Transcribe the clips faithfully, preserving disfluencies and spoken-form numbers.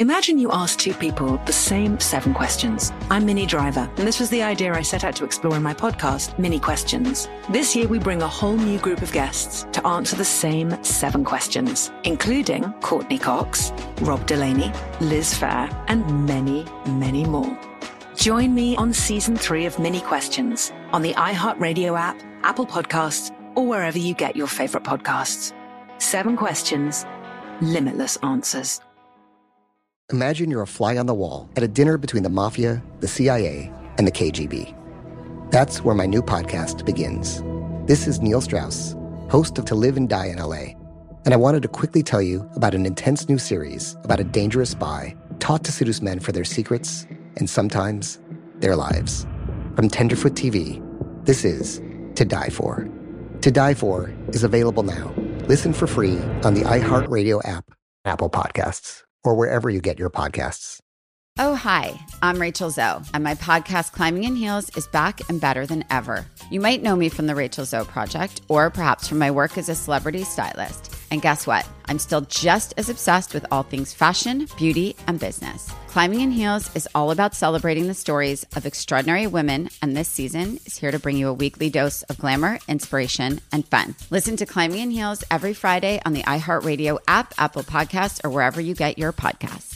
Imagine you ask two people the same seven questions. I'm Minnie Driver, and this was the idea I set out to explore in my podcast, Minnie Questions. This year, we bring a whole new group of guests to answer the same seven questions, including Courtney Cox, Rob Delaney, Liz Phair, and many, many more. Join me on season three of Minnie Questions on the iHeartRadio app, Apple Podcasts, or wherever you get your favorite podcasts. Seven questions, limitless answers. Imagine you're a fly on the wall at a dinner between the mafia, the C I A, and the K G B. That's where my new podcast begins. This is Neil Strauss, host of To Live and Die in L A, and I wanted to quickly tell you about an intense new series about a dangerous spy taught to seduce men for their secrets and sometimes their lives. From Tenderfoot T V, this is To Die For. To Die For is available now. Listen for free on the iHeartRadio app, Apple Podcasts, or wherever you get your podcasts. Oh, hi, I'm Rachel Zoe, and my podcast, Climbing in Heels, is back and better than ever. You might know me from the Rachel Zoe Project, or perhaps from my work as a celebrity stylist. And guess what? I'm still just as obsessed with all things fashion, beauty, and business. Climbing in Heels is all about celebrating the stories of extraordinary women, and this season is here to bring you a weekly dose of glamour, inspiration, and fun. Listen to Climbing in Heels every Friday on the iHeartRadio app, Apple Podcasts, or wherever you get your podcasts.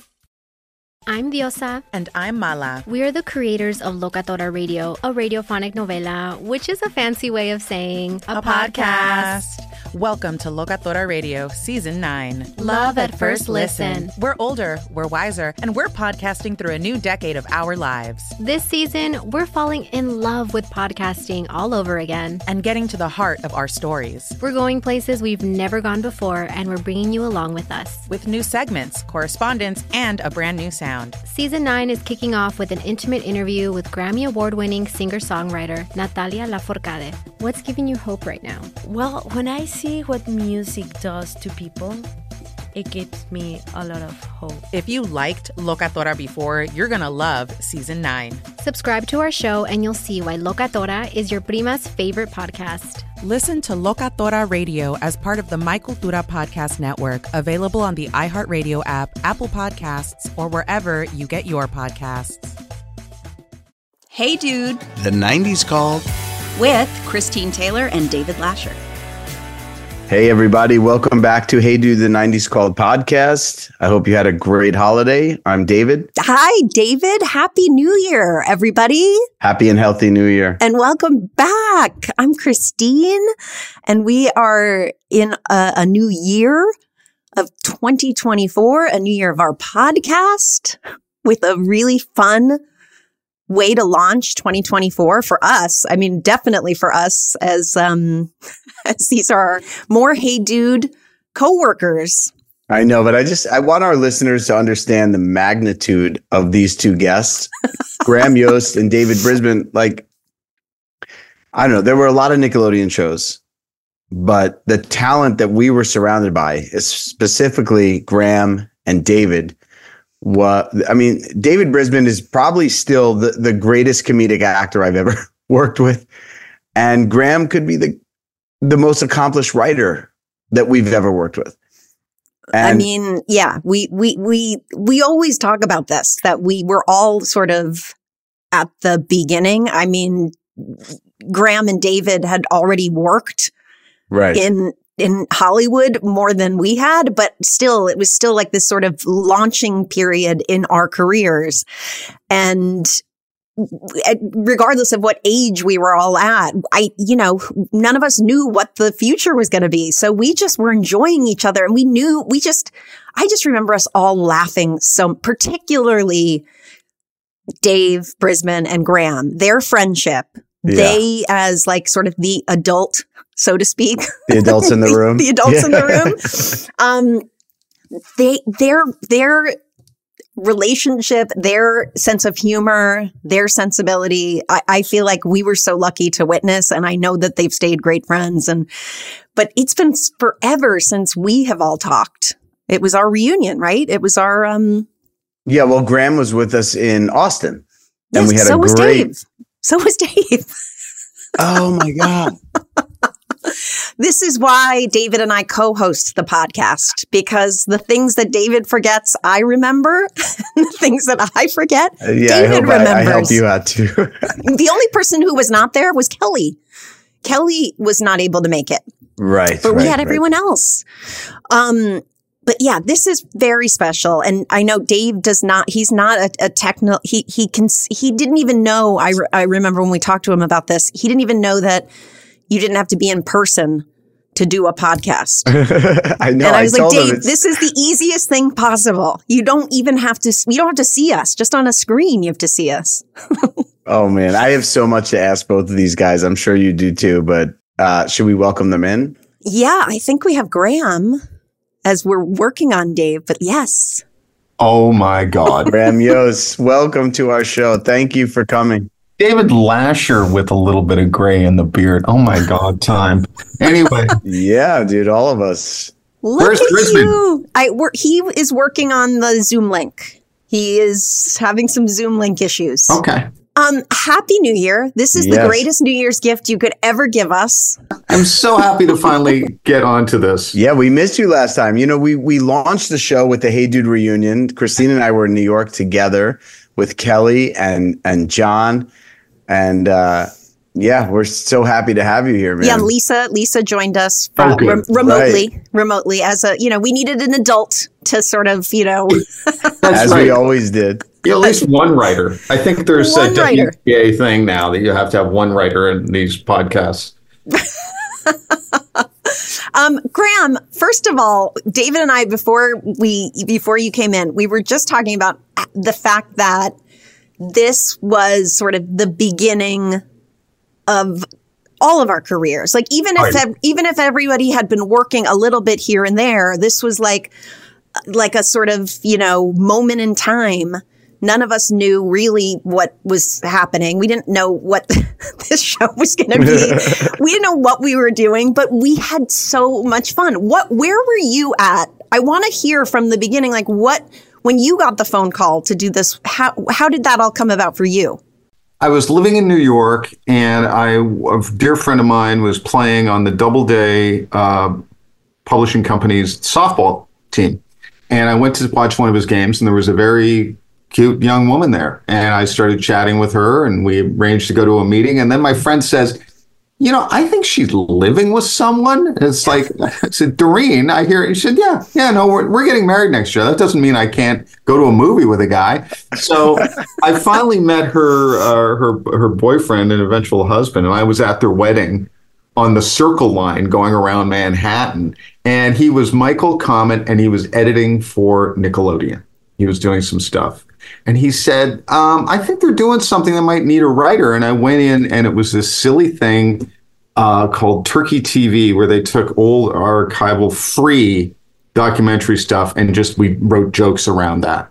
I'm Diosa. And I'm Mala. We are the creators of Locatora Radio, a radiophonic novela, which is a fancy way of saying a, a podcast. podcast. Welcome to Locatora Radio Season nine. Love at first listen. We're older, we're wiser, and we're podcasting through a new decade of our lives. This season, we're falling in love with podcasting all over again. And getting to the heart of our stories. We're going places we've never gone before, and we're bringing you along with us. With new segments, correspondence, and a brand new sound. Season nine is kicking off with an intimate interview with Grammy Award-winning singer-songwriter Natalia Lafourcade. What's giving you hope right now? Well, when I see what music does to people, it gives me a lot of hope. If you liked Locatora before, you're going to love Season nine. Subscribe to our show and you'll see why Locatora is your prima's favorite podcast. Listen to Locatora Radio as part of the My Cultura Podcast Network, available on the iHeartRadio app, Apple Podcasts, or wherever you get your podcasts. Hey Dude. The nineties Called. With Christine Taylor and David Lasher. Hey everybody, welcome back to Hey Dude, the nineties Called podcast. I hope you had a great holiday. I'm David. Hi, David. Happy New Year, everybody. Happy and healthy New Year. And welcome back. I'm Christine, and we are in a, a new year of twenty twenty-four, a new year of our podcast with a really fun way to launch twenty twenty-four for us. I mean, definitely for us as um, as these are more Hey Dude coworkers. I know, but I just I want our listeners to understand the magnitude of these two guests, Graham Yost and David Brisman. Like, I don't know, there were a lot of Nickelodeon shows, but the talent that we were surrounded by, is specifically Graham and David. What I mean, David Brisman is probably still the, the greatest comedic actor I've ever worked with. And Graham could be the the most accomplished writer that we've ever worked with. And I mean, yeah, we we we we always talk about this, that we were all sort of at the beginning. I mean, Graham and David had already worked right. in in Hollywood more than we had, but still, it was still like this sort of launching period in our careers. And regardless of what age we were all at, I, you know, none of us knew what the future was going to be. So we just were enjoying each other, and we knew, we just, I just remember us all laughing. So particularly Dave Brisman and Graham, their friendship, yeah. They as like sort of the adult, so to speak. The adults in the room. the adults yeah. in the room. Um, they, their, their relationship, their sense of humor, their sensibility, I, I feel like we were so lucky to witness, and I know that they've stayed great friends. And, but it's been forever since we have all talked. It was our reunion, right? It was our, um. Yeah, well, Graham was with us in Austin. Yes, and we had so a was great. Dave. So was Dave. Oh my God. This is why David and I co-host the podcast, because the things that David forgets, I remember. The things that I forget, uh, yeah, David I hope remembers. I, I help you out too. The only person who was not there was Kelly. Kelly was not able to make it. Right. But right, we had right. everyone else. Um, but yeah, this is very special. And I know Dave does not, he's not a, a techno, he, he can, he didn't even know, I, re, I remember when we talked to him about this, he didn't even know that you didn't have to be in person to do a podcast. I know. And I was I like, told him Dave, it's- this is the easiest thing possible. You don't even have to, you don't have to see us. Just on a screen, you have to see us. Oh man, I have so much to ask both of these guys. I'm sure you do too, but uh, should we welcome them in? Yeah, I think we have Graham as we're working on Dave, but yes. Oh my God. Graham Yost, welcome to our show. Thank you for coming. David Lasher with a little bit of gray in the beard. Oh my God, time. Anyway. Yeah, dude, all of us. Look Where's at Brisbane? you. I, we're, he is working on the Zoom link. He is having some Zoom link issues. Okay. Um, Happy New Year. This is Yes. the greatest New Year's gift you could ever give us. I'm so happy to finally get onto this. Yeah, we missed you last time. You know, we we launched the show with the Hey Dude reunion. Christine and I were in New York together with Kelly and and John. And uh, yeah, we're so happy to have you here, man. Yeah, Lisa. Lisa joined us from, Oh, good. rem- remotely, Right. remotely as a, you know, we needed an adult to sort of, you know, That's As right. we always did. Yeah, at least one writer. I think there's One a writer. W P A thing now that you have to have one writer in these podcasts. Um, Graham, first of all, David and I, before we, before you came in, we were just talking about the fact that this was sort of the beginning of all of our careers. Like even if, Right. ev- even if everybody had been working a little bit here and there, this was like, like a sort of, you know, moment in time. None of us knew really what was happening. We didn't know what this show was going to be. We didn't know what we were doing, but we had so much fun. What, where were you at? I want to hear from the beginning, like what, when you got the phone call to do this, how, how did that all come about for you? I was living in New York, and I, a dear friend of mine was playing on the Doubleday uh, publishing company's softball team. And I went to watch one of his games, and there was a very cute young woman there. And I started chatting with her, and we arranged to go to a meeting. And then my friend says, you know, I think she's living with someone. And it's like, I said, Doreen, I hear, he said, yeah, yeah, no, we're, we're getting married next year. That doesn't mean I can't go to a movie with a guy. So I finally met her, uh, her, her boyfriend and eventual husband. And I was at their wedding on the Circle Line going around Manhattan. And he was Michael Comet, and he was editing for Nickelodeon. He was doing some stuff. And he said, um, I think they're doing something that might need a writer. And I went in, and it was this silly thing uh, called Turkey T V, where they took old archival free documentary stuff and just we wrote jokes around that.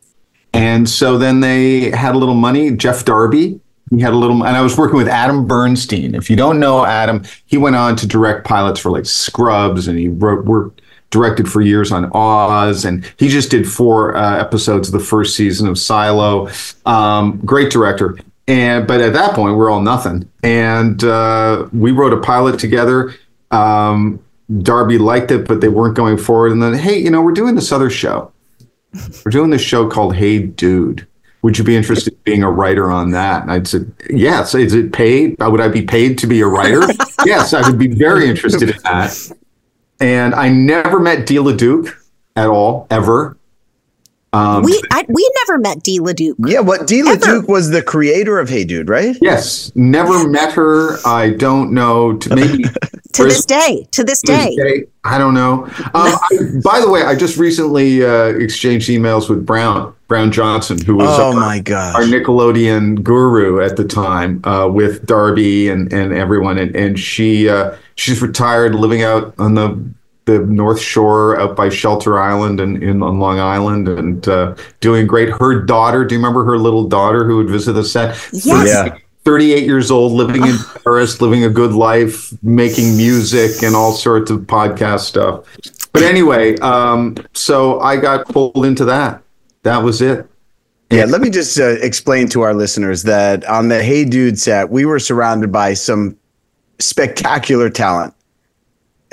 And so then they had a little money. Jeff Darby, he had a little, and I was working with Adam Bernstein. If you don't know Adam, he went on to direct pilots for like Scrubs, and he wrote, worked, directed for years on Oz, and he just did four uh, episodes of the first season of Silo. Um, great director. And but at that point, we're all nothing. And uh, we wrote a pilot together. Um, Darby liked it, but they weren't going forward. And then, hey, you know, we're doing this other show. We're doing this show called Hey Dude. Would you be interested in being a writer on that? And I'd said, yes. Is it paid? Would I be paid to be a writer? Yes, I would be very interested in that. And I never met Dee LeDuc at all, ever. Um, We I, we never met Dee LeDuc. Yeah, what Dee Ever. LeDuc was the creator of Hey Dude, right? yes, never met her. I don't know. To maybe To this day, to this day. day, I don't know. Um, I, by the way, I just recently uh, exchanged emails with Brown Brown Johnson, who was Oh our, my gosh. our Nickelodeon guru at the time, uh, with Darby and and everyone, and and she uh, she's retired, living out on the the North Shore out by Shelter Island and in on Long Island, and uh, doing great. Her daughter, do you remember her little daughter who would visit the set? Yes. Yeah. thirty-eight years old, living in Paris, living a good life, making music and all sorts of podcast stuff. But anyway, um, so I got pulled into that. That was it. Yeah, let me just uh, explain to our listeners that on the Hey Dude set, we were surrounded by some spectacular talent.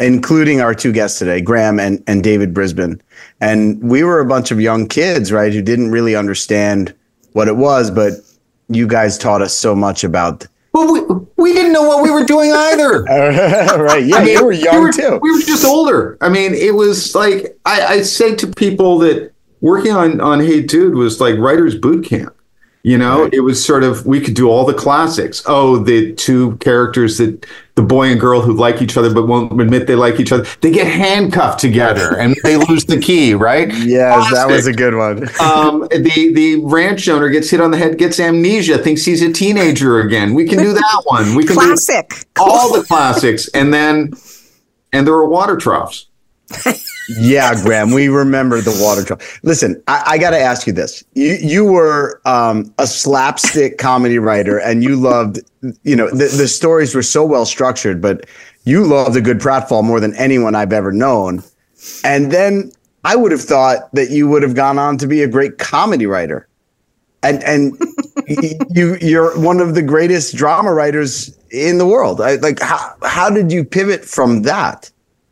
including our two guests today, Graham and, and David Brisbane. And we were a bunch of young kids, right, who didn't really understand what it was, but you guys taught us so much about. Well, we, we didn't know what we were doing either. Right. Yeah, I mean, you were young we were, too. We were just older. I mean, it was like, I, I say to people that working on, on Hey Dude was like writer's boot camp. You know, right. It was sort of, we could do all the classics. Oh, the two characters that the boy and girl who like each other but won't admit they like each other. They get handcuffed together and they lose the key, right? Yes, Classic. That was a good one. um, the, the ranch owner gets hit on the head, gets amnesia, thinks he's a teenager again. We can do that one. We can Classic. do all the classics. And then, and there are water troughs. Yeah, Graham, we remember the water trough. Listen, I, I got to ask you this. You you were um, a slapstick comedy writer, and you loved, you know, the, the stories were so well structured, but you loved a good pratfall more than anyone I've ever known. And then I would have thought that you would have gone on to be a great comedy writer. And and you you're one of the greatest drama writers in the world. I, like, how how did you pivot from that?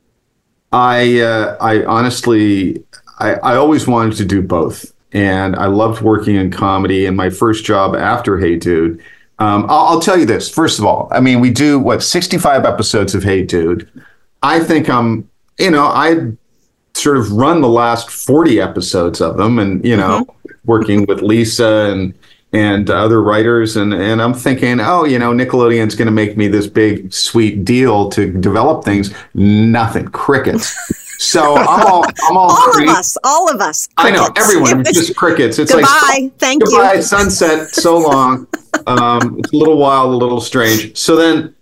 I uh, I honestly, I, I always wanted to do both. And I loved working in comedy. And my first job after Hey Dude, um, I'll, I'll tell you this. First of all, I mean, we do, what, sixty-five episodes of Hey Dude. I think I'm, you know, I sort of run the last forty episodes of them. And, you know, mm-hmm. working with Lisa and and other writers. And, and I'm thinking, oh, you know, Nickelodeon's going to make me this big, sweet deal to develop things. Nothing. Crickets. So I'm all, I'm all, all cre- of us, all of us. Crickets. I know, everyone, it's just crickets. It's goodbye, like, thank goodbye, you. Goodbye, sunset, so long. Um, it's a little wild, a little strange. So then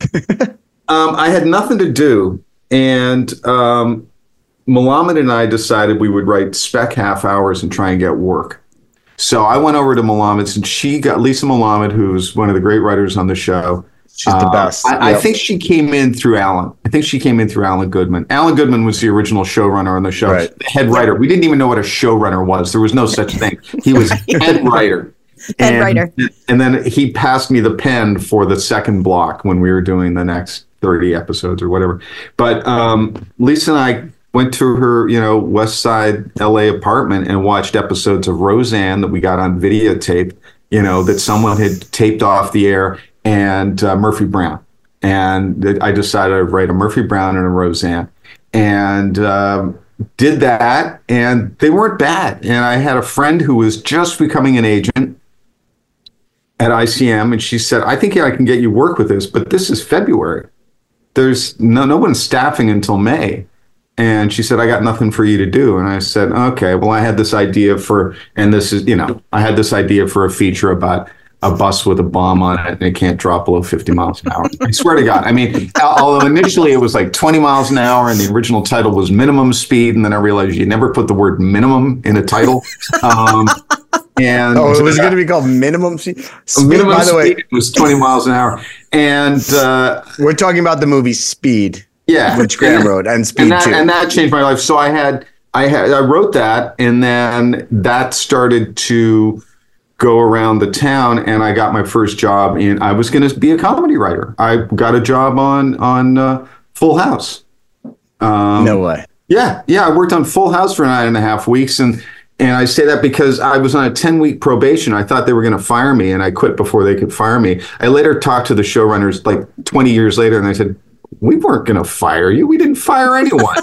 um, I had nothing to do. And um, Melamed and I decided we would write spec half hours and try and get work. So I went over to Melamed's, and she got Lisa Melamed, who's one of the great writers on the show. She's the best. Uh, I, yep. I think she came in through Alan. I think she came in through Alan Goodman. Alan Goodman was the original showrunner on the show, right. the head writer. We didn't even know what a showrunner was. There was no such thing. He was head writer. Head and, writer. And then he passed me the pen for the second block when we were doing the next thirty episodes or whatever. But um, Lisa and I went to her, you know, West Side L A apartment and watched episodes of Roseanne that we got on videotape, you know, that someone had taped off the air, and uh, Murphy Brown. And th- I decided I'd write a Murphy Brown and a Roseanne, and um, did that, and they weren't bad. And I had a friend who was just becoming an agent at I C M, and she said, I think I can get you work with this, but this is February. There's no, no one's staffing until May. And she said, I got nothing for you to do. And I said, okay, well, I had this idea for, and this is, you know, I had this idea for a feature about a bus with a bomb on it and it can't drop below fifty miles an hour. I swear to God. I mean, although initially it was like twenty miles an hour and the original title was minimum speed. And then I realized you never put the word minimum in a title. Um, and oh, it was uh, going to be called minimum speed. speed minimum by the way, speed was twenty miles an hour. And uh, we're talking about the movie Speed. Yeah, which Graham wrote, and Speed and that, too. And that changed my life. So I had, I had, I wrote that, and then that started to go around the town, and I got my first job in. I was going to be a comedy writer. I got a job on on uh, Full House. Um, no way. Yeah, yeah. I worked on Full House for nine and a half weeks, and and I say that because I was on a ten week probation. I thought they were going to fire me, and I quit before they could fire me. I later talked to the showrunners like twenty years later, and I said, we weren't going to fire you. We didn't fire anyone.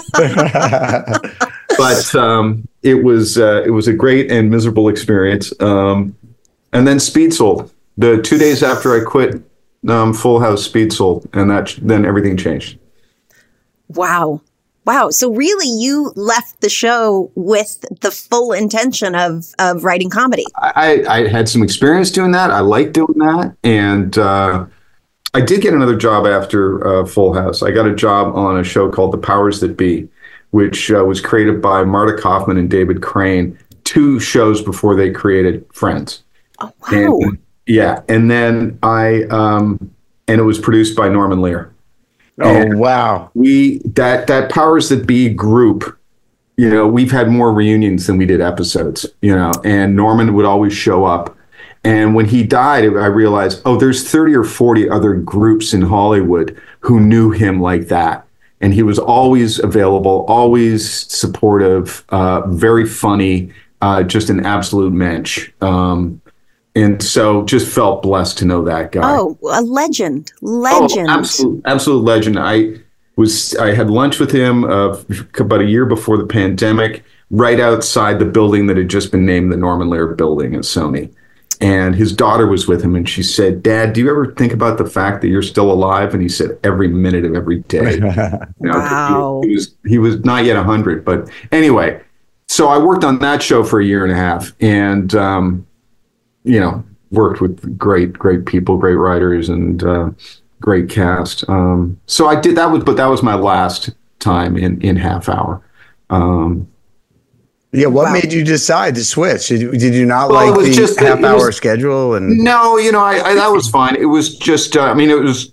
But um, it was uh, it was a great and miserable experience. Um, and then Speed sold. The two days after I quit um, Full House, Speed sold, and that then everything changed. Wow. Wow. So really you left the show with the full intention of, of writing comedy. I, I had some experience doing that. I liked doing that. And uh, I did get another job after uh, Full House. I got a job on a show called The Powers That Be, which uh, was created by Marta Kaufman and David Crane, two shows before they created Friends. Oh, wow. And, yeah. And then I, um, and it was produced by Norman Lear. Oh, and wow. We, that, that Powers That Be group, you know, we've had more reunions than we did episodes, you know, and Norman would always show up. And when he died, I realized, oh, there's thirty or forty other groups in Hollywood who knew him like that. and he was always available, always supportive, uh, very funny, uh, just an absolute mensch. Um, and so just felt blessed to know that guy. Oh, a legend, legend. Oh, absolute, absolute legend. I was, I had lunch with him uh, about a year before the pandemic, right outside the building that had just been named the Norman Lear Building at Sony. And his daughter was with him, and she said, "Dad, do you ever think about the fact that you're still alive?" And he said, "Every minute of every day." You know, wow. He, he was he was not yet a hundred, but anyway. So I worked on that show for a year and a half, and um, you know, worked with great great people, great writers, and uh, great cast. Um, so I did that was, but that was my last time in in Half Hour. Um, Yeah, what Wow. made you decide to switch? Did you, did you not Well, it like was the just that half it hour was- schedule? And No, you know, I, I that was fine. It was just, uh, I mean, it was.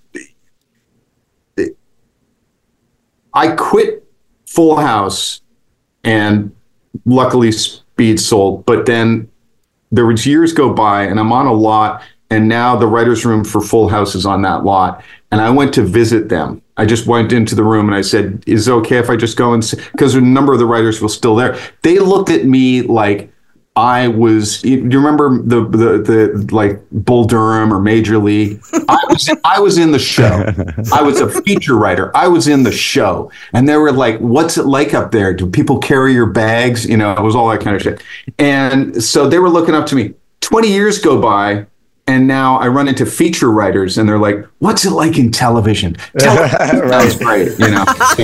I quit Full House, and luckily Speed sold. But then there was years go by, and I'm on a lot, and now the writers' room for Full House is on that lot. And I went to visit them. I just went into the room and I said, "Is it okay if I just go and see?" Because a number of the writers were still there. They looked at me like I was. You remember the the the like Bull Durham or Major League? I was I was in the show. I was a feature writer. I was in the show, and they were like, "What's it like up there? Do people carry your bags?" You know, it was all that kind of shit. And so they were looking up to me. Twenty years go by. And now I run into feature writers, and they're like, "What's it like in television?" Television Right. sounds great, you know.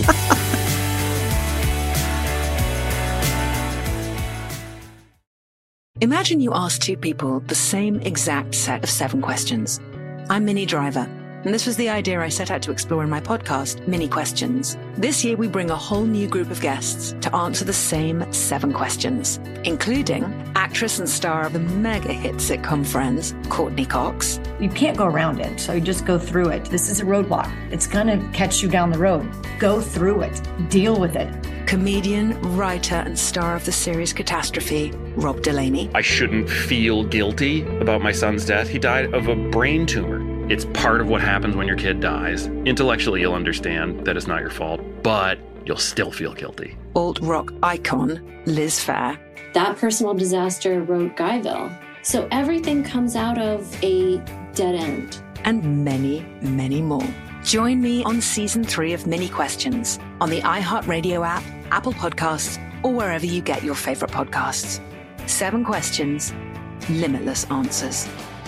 Imagine you ask two people the same exact set of seven questions. I'm Minnie Driver, and this was the idea I set out to explore in my podcast, Mini Questions. This year, we bring a whole new group of guests to answer the same seven questions, including actress and star of the mega hit sitcom Friends, Courtney Cox. You can't go around it, so you just go through it. This is a roadblock. It's going to catch you down the road. Go through it. Deal with it. Comedian, writer, and star of the series Catastrophe, Rob Delaney. I shouldn't feel guilty about my son's death. He died of a brain tumor. It's part of what happens when your kid dies. Intellectually, you'll understand that it's not your fault, but you'll still feel guilty. Alt-rock icon, Liz Phair. That personal disaster wrote Guyville. So everything comes out of a dead end. And many, many more. Join me on season three of Mini Questions on the iHeartRadio app, Apple Podcasts, or wherever you get your favorite podcasts. Seven questions, limitless answers.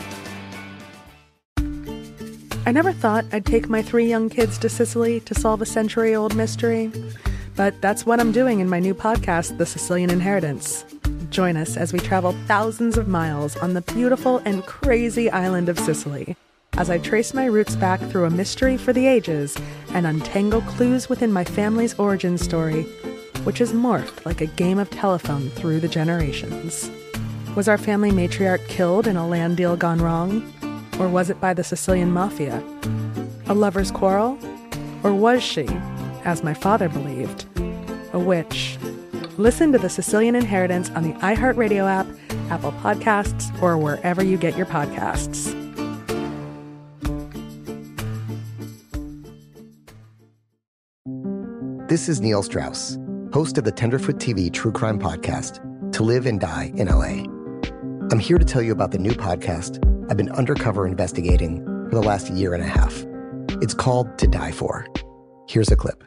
I never thought I'd take my three young kids to Sicily to solve a century-old mystery. But that's what I'm doing in my new podcast, The Sicilian Inheritance. Join us as we travel thousands of miles on the beautiful and crazy island of Sicily, as I trace my roots back through a mystery for the ages and untangle clues within my family's origin story, which has morphed like a game of telephone through the generations. Was our family matriarch killed in a land deal gone wrong? Or was it by the Sicilian mafia? A lover's quarrel? Or was she, as my father believed, a witch? Listen to The Sicilian Inheritance on the iHeartRadio app, Apple Podcasts, or wherever you get your podcasts. This is Neil Strauss, host of the Tenderfoot T V true crime podcast, To Live and Die in L A. I'm here to tell you about the new podcast I've been undercover investigating for the last year and a half. It's called To Die For. Here's a clip.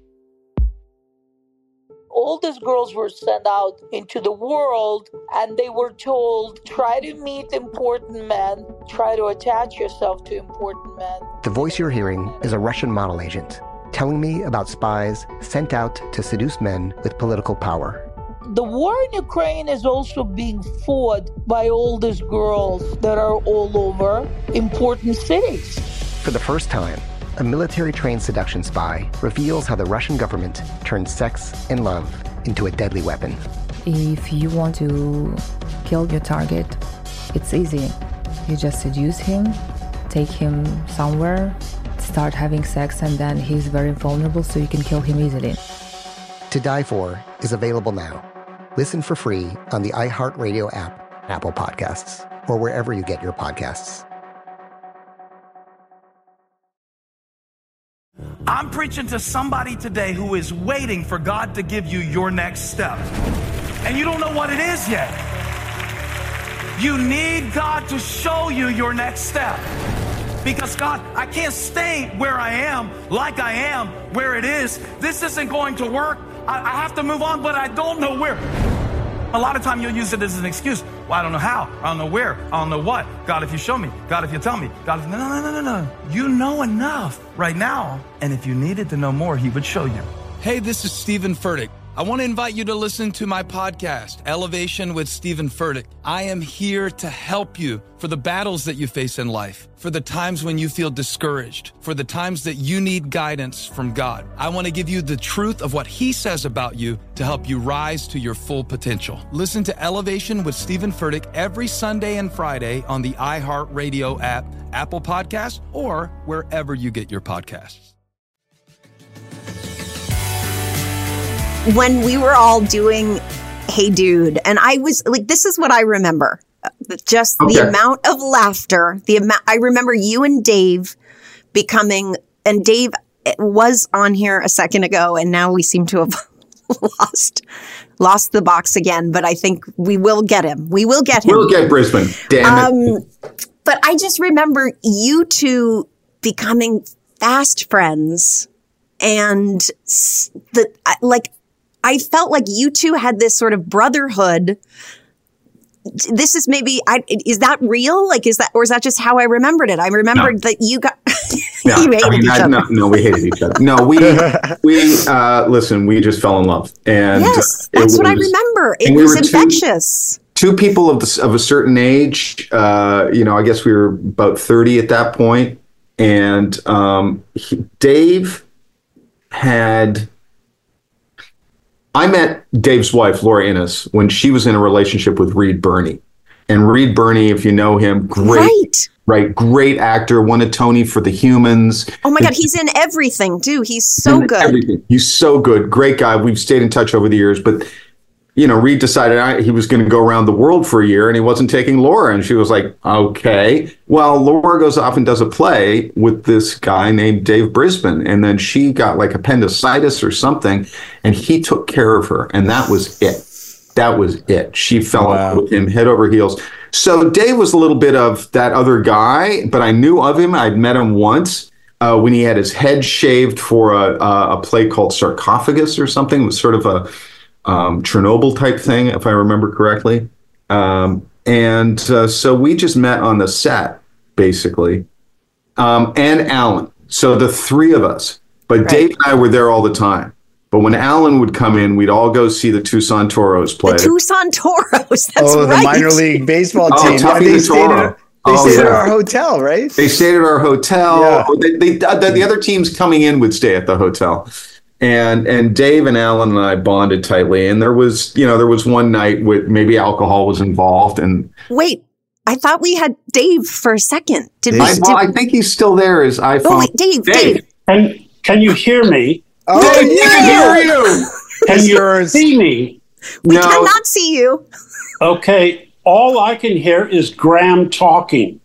All these girls were sent out into the world and they were told, try to meet important men, try to attach yourself to important men. The voice you're hearing is a Russian model agent telling me about spies sent out to seduce men with political power. The war in Ukraine is also being fought by all these girls that are all over important cities. For the first time, a military-trained seduction spy reveals how the Russian government turned sex and love into a deadly weapon. If you want to kill your target, it's easy. You just seduce him, take him somewhere, start having sex, and then he's very vulnerable, so you can kill him easily. To Die For is available now. Listen for free on the iHeartRadio app, Apple Podcasts, or wherever you get your podcasts. I'm preaching to somebody today who is waiting for God to give you your next step. And you don't know what it is yet. You need God to show you your next step. Because God, I can't stay where I am, like I am, where it is. This isn't going to work. I, I have to move on, but I don't know where. A lot of time you'll use it as an excuse. Well, I don't know how. I don't know where. I don't know what. God, if you show me. God, if you tell me. God, if... No, no, no, no, no. You know enough right now. And if you needed to know more, he would show you. Hey, this is Stephen Furtick. I want to invite you to listen to my podcast, Elevation with Stephen Furtick. I am here to help you for the battles that you face in life, for the times when you feel discouraged, for the times that you need guidance from God. I want to give you the truth of what he says about you to help you rise to your full potential. Listen to Elevation with Stephen Furtick every Sunday and Friday on the iHeartRadio app, Apple Podcasts, or wherever you get your podcasts. When we were all doing Hey Dude, and I was like, this is what I remember. Just okay. The amount of laughter, the amount, I remember you and Dave becoming, and Dave was on here a second ago, and now we seem to have lost, lost the box again, but I think we will get him. We will get him. We'll get Brisbane. Damn it. Um, but I just remember you two becoming fast friends, and the, like, I felt like you two had this sort of brotherhood. This is maybe, I, is that real? Like, is that, or is that just how I remembered it? I remembered no. that you got, no, you hated I mean, each I, other. No, no, we hated each other. No, we, we, uh, listen, we just fell in love. And yes, that's was, what I remember. It we was were infectious. Two, two people of, the, of a certain age, uh, you know, I guess we were about thirty at that point. And um, he, Dave had... I met Dave's wife, Laura Innes, when she was in a relationship with Reed Birney. And Reed Birney, if you know him, great, right, right great actor, won a Tony for The Humans. Oh my God, he's in everything too. He's so good. Everything. He's so good. Great guy. We've stayed in touch over the years, but you know, Reed decided I, he was going to go around the world for a year, and he wasn't taking Laura. And she was like, okay. Well, Laura goes off and does a play with this guy named Dave Brisbane. And then she got like appendicitis or something, and he took care of her. And that was it. That was it. She fell wow. with him head over heels. So Dave was a little bit of that other guy, but I knew of him. I'd met him once uh, when he had his head shaved for a, a play called Sarcophagus or something. It was sort of a Um, Chernobyl type thing, if I remember correctly. Um, and uh, so we just met on the set, basically. Um, and Alan. So the three of us. But right. Dave and I were there all the time. But when Alan would come in, we'd all go see the Tucson Toros play. The Tucson Toros, that's oh, right. the minor league baseball oh, team. Tuffy they the stayed, Toro. at, they oh, stayed yeah. at our hotel, right? They stayed at our hotel. Yeah. They, they, the, the other teams coming in would stay at the hotel. And and Dave and Alan and I bonded tightly. And there was, you know, there was one night with maybe alcohol was involved. And wait, I thought we had Dave for a second. Did we? I, did, well, I think he's still there. As iPhone. Oh wait, Dave, Dave. Dave. Can can you hear me? Oh, Dave, yeah. I can hear you. Can you see me? We no. cannot see you. Okay, all I can hear is Graham talking.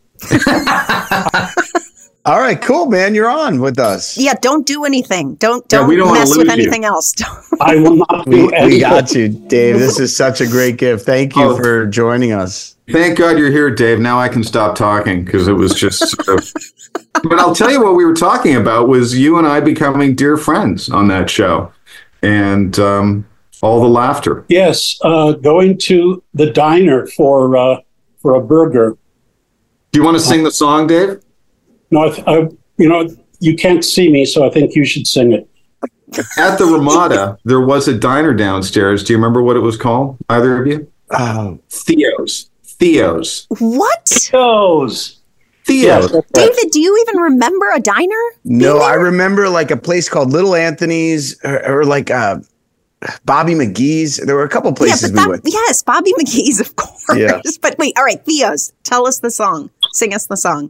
All right, cool, man. You're on with us. Yeah, don't do anything. Don't don't, yeah, we don't mess with you. anything else. I will not do we, anything. We got you, Dave. This is such a great gift. Thank you oh, for joining us. Thank God you're here, Dave. Now I can stop talking because it was just sort of... But I'll tell you what we were talking about was you and I becoming dear friends on that show. And um, all the laughter. Yes, uh, going to the diner for uh, for a burger. Do you want to sing the song, Dave? No, I, I, you know, you can't see me, so I think you should sing it. At the Ramada, there was a diner downstairs. Do you remember what it was called? Either of you? Oh, Theo's. Theo's. What? Theo's. Theo's. Yes, David, do you even remember a diner? No, I remember like a place called Little Anthony's or, or like uh, Bobby McGee's. There were a couple places yeah, but we that, went. Yes, Bobby McGee's, of course. Yeah. But wait, all right, Theo's, tell us the song. Sing us the song.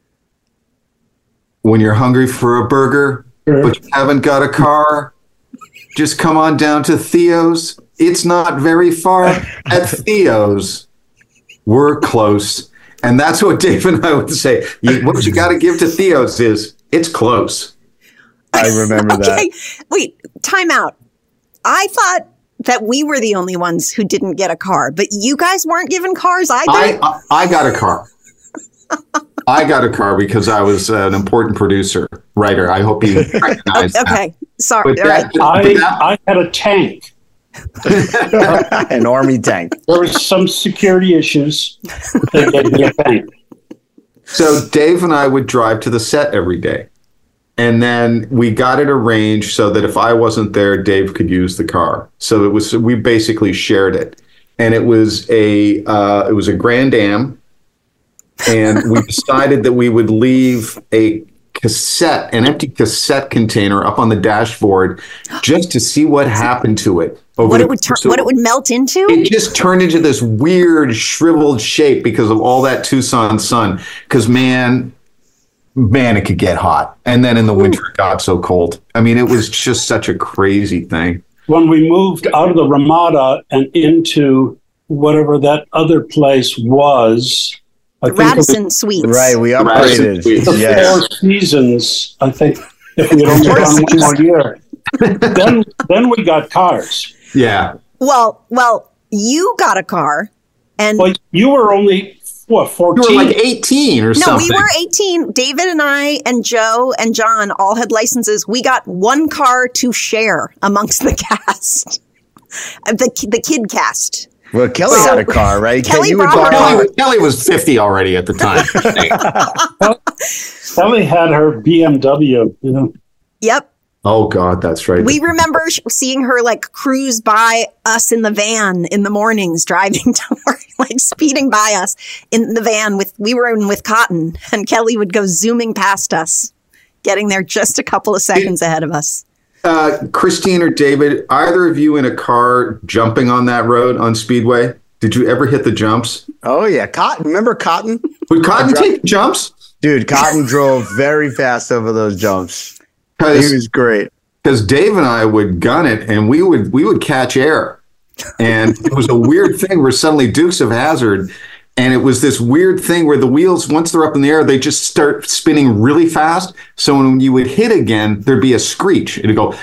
When you're hungry for a burger, but you haven't got a car, just come on down to Theo's. It's not very far. At Theo's, we're close. And that's what Dave and I would say. You, what you got to give to Theo's is, it's close. I remember okay. that. Wait, time out. I thought that we were the only ones who didn't get a car, but you guys weren't given cars either? I, I, I got a car. I got a car because I was uh, an important producer, writer. I hope you recognize that. Okay, sorry. But that- I, I had a tank. An army tank. There was some security issues. They gave me a tank. So Dave and I would drive to the set every day. And then we got it arranged so that if I wasn't there, Dave could use the car. So it was, we basically shared it. And it was a, uh, it was a Grand Am. And we decided that we would leave a cassette, an empty cassette container up on the dashboard just to see what happened to it. Over What the it would turn, course of- what it would melt into? It just turned into this weird shriveled shape because of all that Tucson sun. Because man, man, it could get hot. And then in the winter, it got so cold. I mean, it was just such a crazy thing. When we moved out of the Ramada and into whatever that other place was, I The think it Radisson was Suites. Right, we Radisson upgraded. Suites. the Yes. Four Seasons. I think if we had only done one more year, then then we got cars. Yeah. Well, well, you got a car, and Well, you were only what You fourteen? were like eighteen or no, something. we were eighteen. David and I and Joe and John all had licenses. We got one car to share amongst the cast, Uh, the the kid cast. Well, Kelly So- had a car, right? Kelly you would brought her borrow- Kelly, was- Kelly was fifty already at the time. Ellie had her B M W. You know, Yep. Oh, God, that's right. We remember sh- seeing her like cruise by us in the van in the mornings, driving to work, like speeding by us in the van with, we were in with Cotton, and Kelly would go zooming past us, getting there just a couple of seconds ahead of us. Uh, Christine or David, either of you in a car jumping on that road on Speedway? Did you ever hit the jumps? Oh, yeah. Cotton. Remember Cotton? Would Cotton I dro- take jumps? Dude, Cotton drove very fast over those jumps. He was great. Because Dave and I would gun it, and we would we would catch air, and it was a weird thing where suddenly Dukes of Hazzard, and it was this weird thing where the wheels, once they're up in the air, they just start spinning really fast. So when you would hit again, there'd be a screech. It'd go,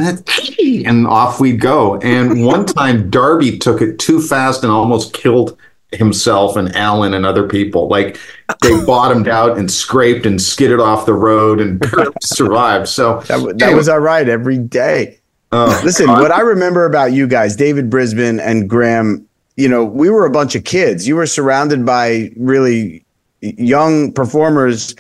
and off we'd go. And one time, Darby took it too fast and almost killed himself and Alan and other people. Like they bottomed out and scraped and skidded off the road and survived. So That, w- that was our ride every day. Uh, Listen, what I remember about you guys, David Brisbane and Graham, you know, we were a bunch of kids. You were surrounded by really young performers,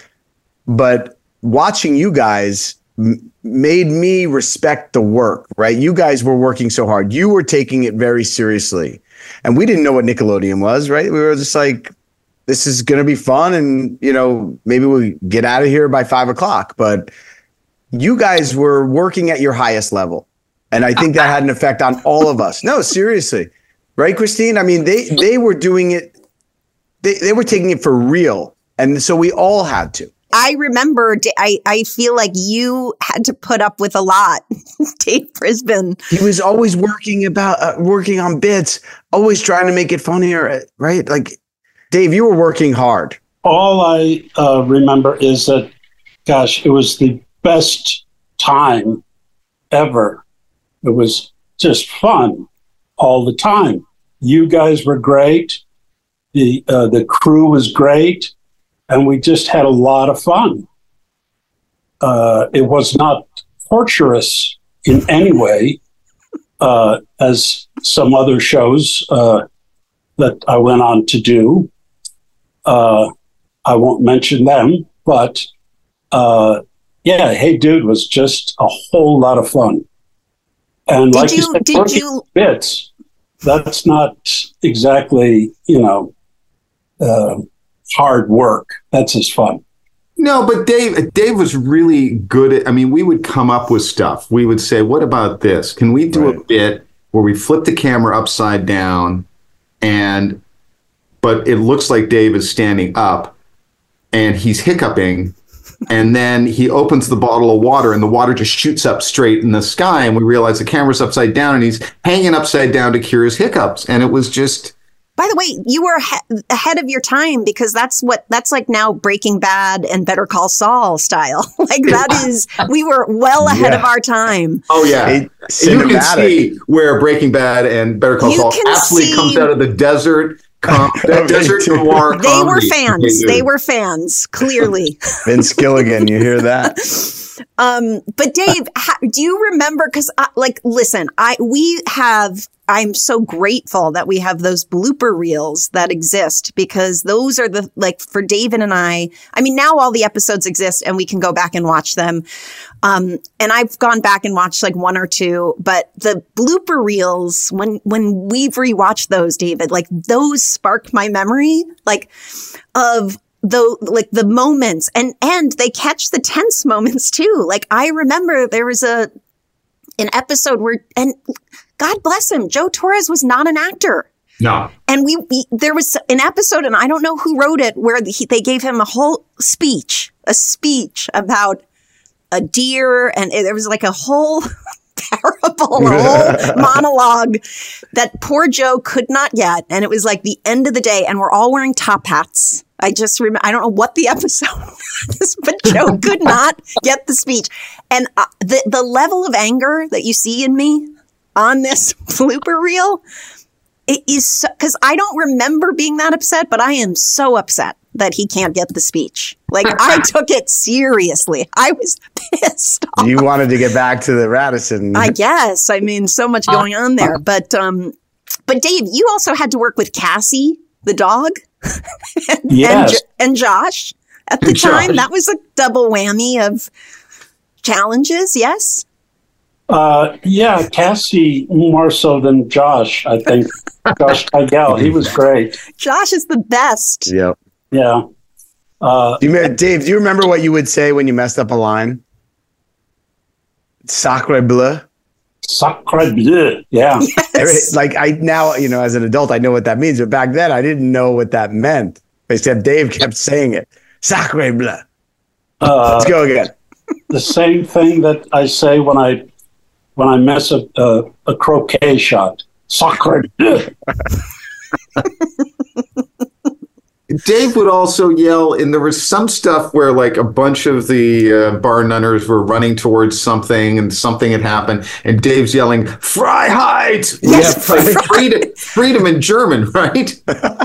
but watching you guys m- made me respect the work, right? You guys were working so hard. You were taking it very seriously. And we didn't know what Nickelodeon was, right? We were just like, this is going to be fun. And, you know, maybe we get out of here by five o'clock. But you guys were working at your highest level. And I think that had an effect on all of us. No, seriously. Right, Christine? I mean, they, they were doing it. They, they were taking it for real. And so we all had to. I remember, D- I, I feel like you had to put up with a lot, Dave Brisbane. He was always working about uh, working on bits, always trying to make it funnier, right? Like, Dave, you were working hard. all I uh, remember is that, gosh, it was the best time ever. It was just fun all the time. You guys were great. The uh, the crew was great. And we just had a lot of fun. Uh, it was not torturous in any way, uh, as some other shows uh, that I went on to do. Uh, I won't mention them, but uh, yeah, Hey Dude was just a whole lot of fun. And Did like you- you said, did working you- bits, that's not exactly, you know, uh, hard work. That's just fun. No, but Dave, Dave was really good at, I mean, we would come up with stuff. We would say, what about this? Can we do a bit where we flip the camera upside down and, but it looks like Dave is standing up and he's hiccuping. And then he opens the bottle of water and the water just shoots up straight in the sky. And we realize the camera's upside down and he's hanging upside down to cure his hiccups. And it was just, By the way, you were ha- ahead of your time because that's what that's like now Breaking Bad and Better Call Saul style. Like that is, we were well ahead yeah. of our time. Oh yeah, it, you can see where Breaking Bad and Better Call you Saul absolutely see, comes out of the desert. Com- desert noir. They comedy. were fans. They were fans. Clearly, Vince Gilligan. You hear that? Um, but Dave, ha- do you remember? Because, like, listen, I we have. I'm so grateful that we have those blooper reels that exist because those are the like for David and I. I mean, now all the episodes exist and we can go back and watch them. Um, and I've gone back and watched like one or two, but the blooper reels when when we've rewatched those, David, like those spark my memory, like of. The like the moments and and they catch the tense moments too. Like I remember there was a an episode where and God bless him, Joe Torres was not an actor. No, and we, we there was an episode and I don't know who wrote it where he, they gave him a whole speech, a speech about a deer, and it, there was like a whole parable, a whole monologue that poor Joe could not get, and it was like the end of the day, and we're all wearing top hats. I just remember, I don't know what the episode was, but Joe could not get the speech. And uh, the, the level of anger that you see in me on this blooper reel, it is because so, I don't remember being that upset, but I am so upset that he can't get the speech. Like I took it seriously. I was pissed off. You wanted to get back to the Radisson. I guess. I mean, so much going on there. But, um, but Dave, you also had to work with Cassie, the dog. and, yes. and, and Josh at the and time. Josh. That was a double whammy of challenges. Yes. Uh, yeah, Cassie more so than Josh. I think Josh Tigel. He was great. Josh is the best. Yep. Yeah. Uh, do you, Dave, do you remember what you would say when you messed up a line? Sacre bleu. Sacre bleu. Yeah. Yes. Like I now, you know, as an adult, I know what that means. But back then, I didn't know what that meant. Except Dave kept saying it. Sacre bleu. Uh, Let's go again. The same thing that I say when I when I mess up uh, a croquet shot. Sacre bleu. Dave would also yell, and there was some stuff where like a bunch of the uh, bar nunners were running towards something and something had happened, and Dave's yelling, Freiheit! Yes, yeah, like freedom, freedom in German, right?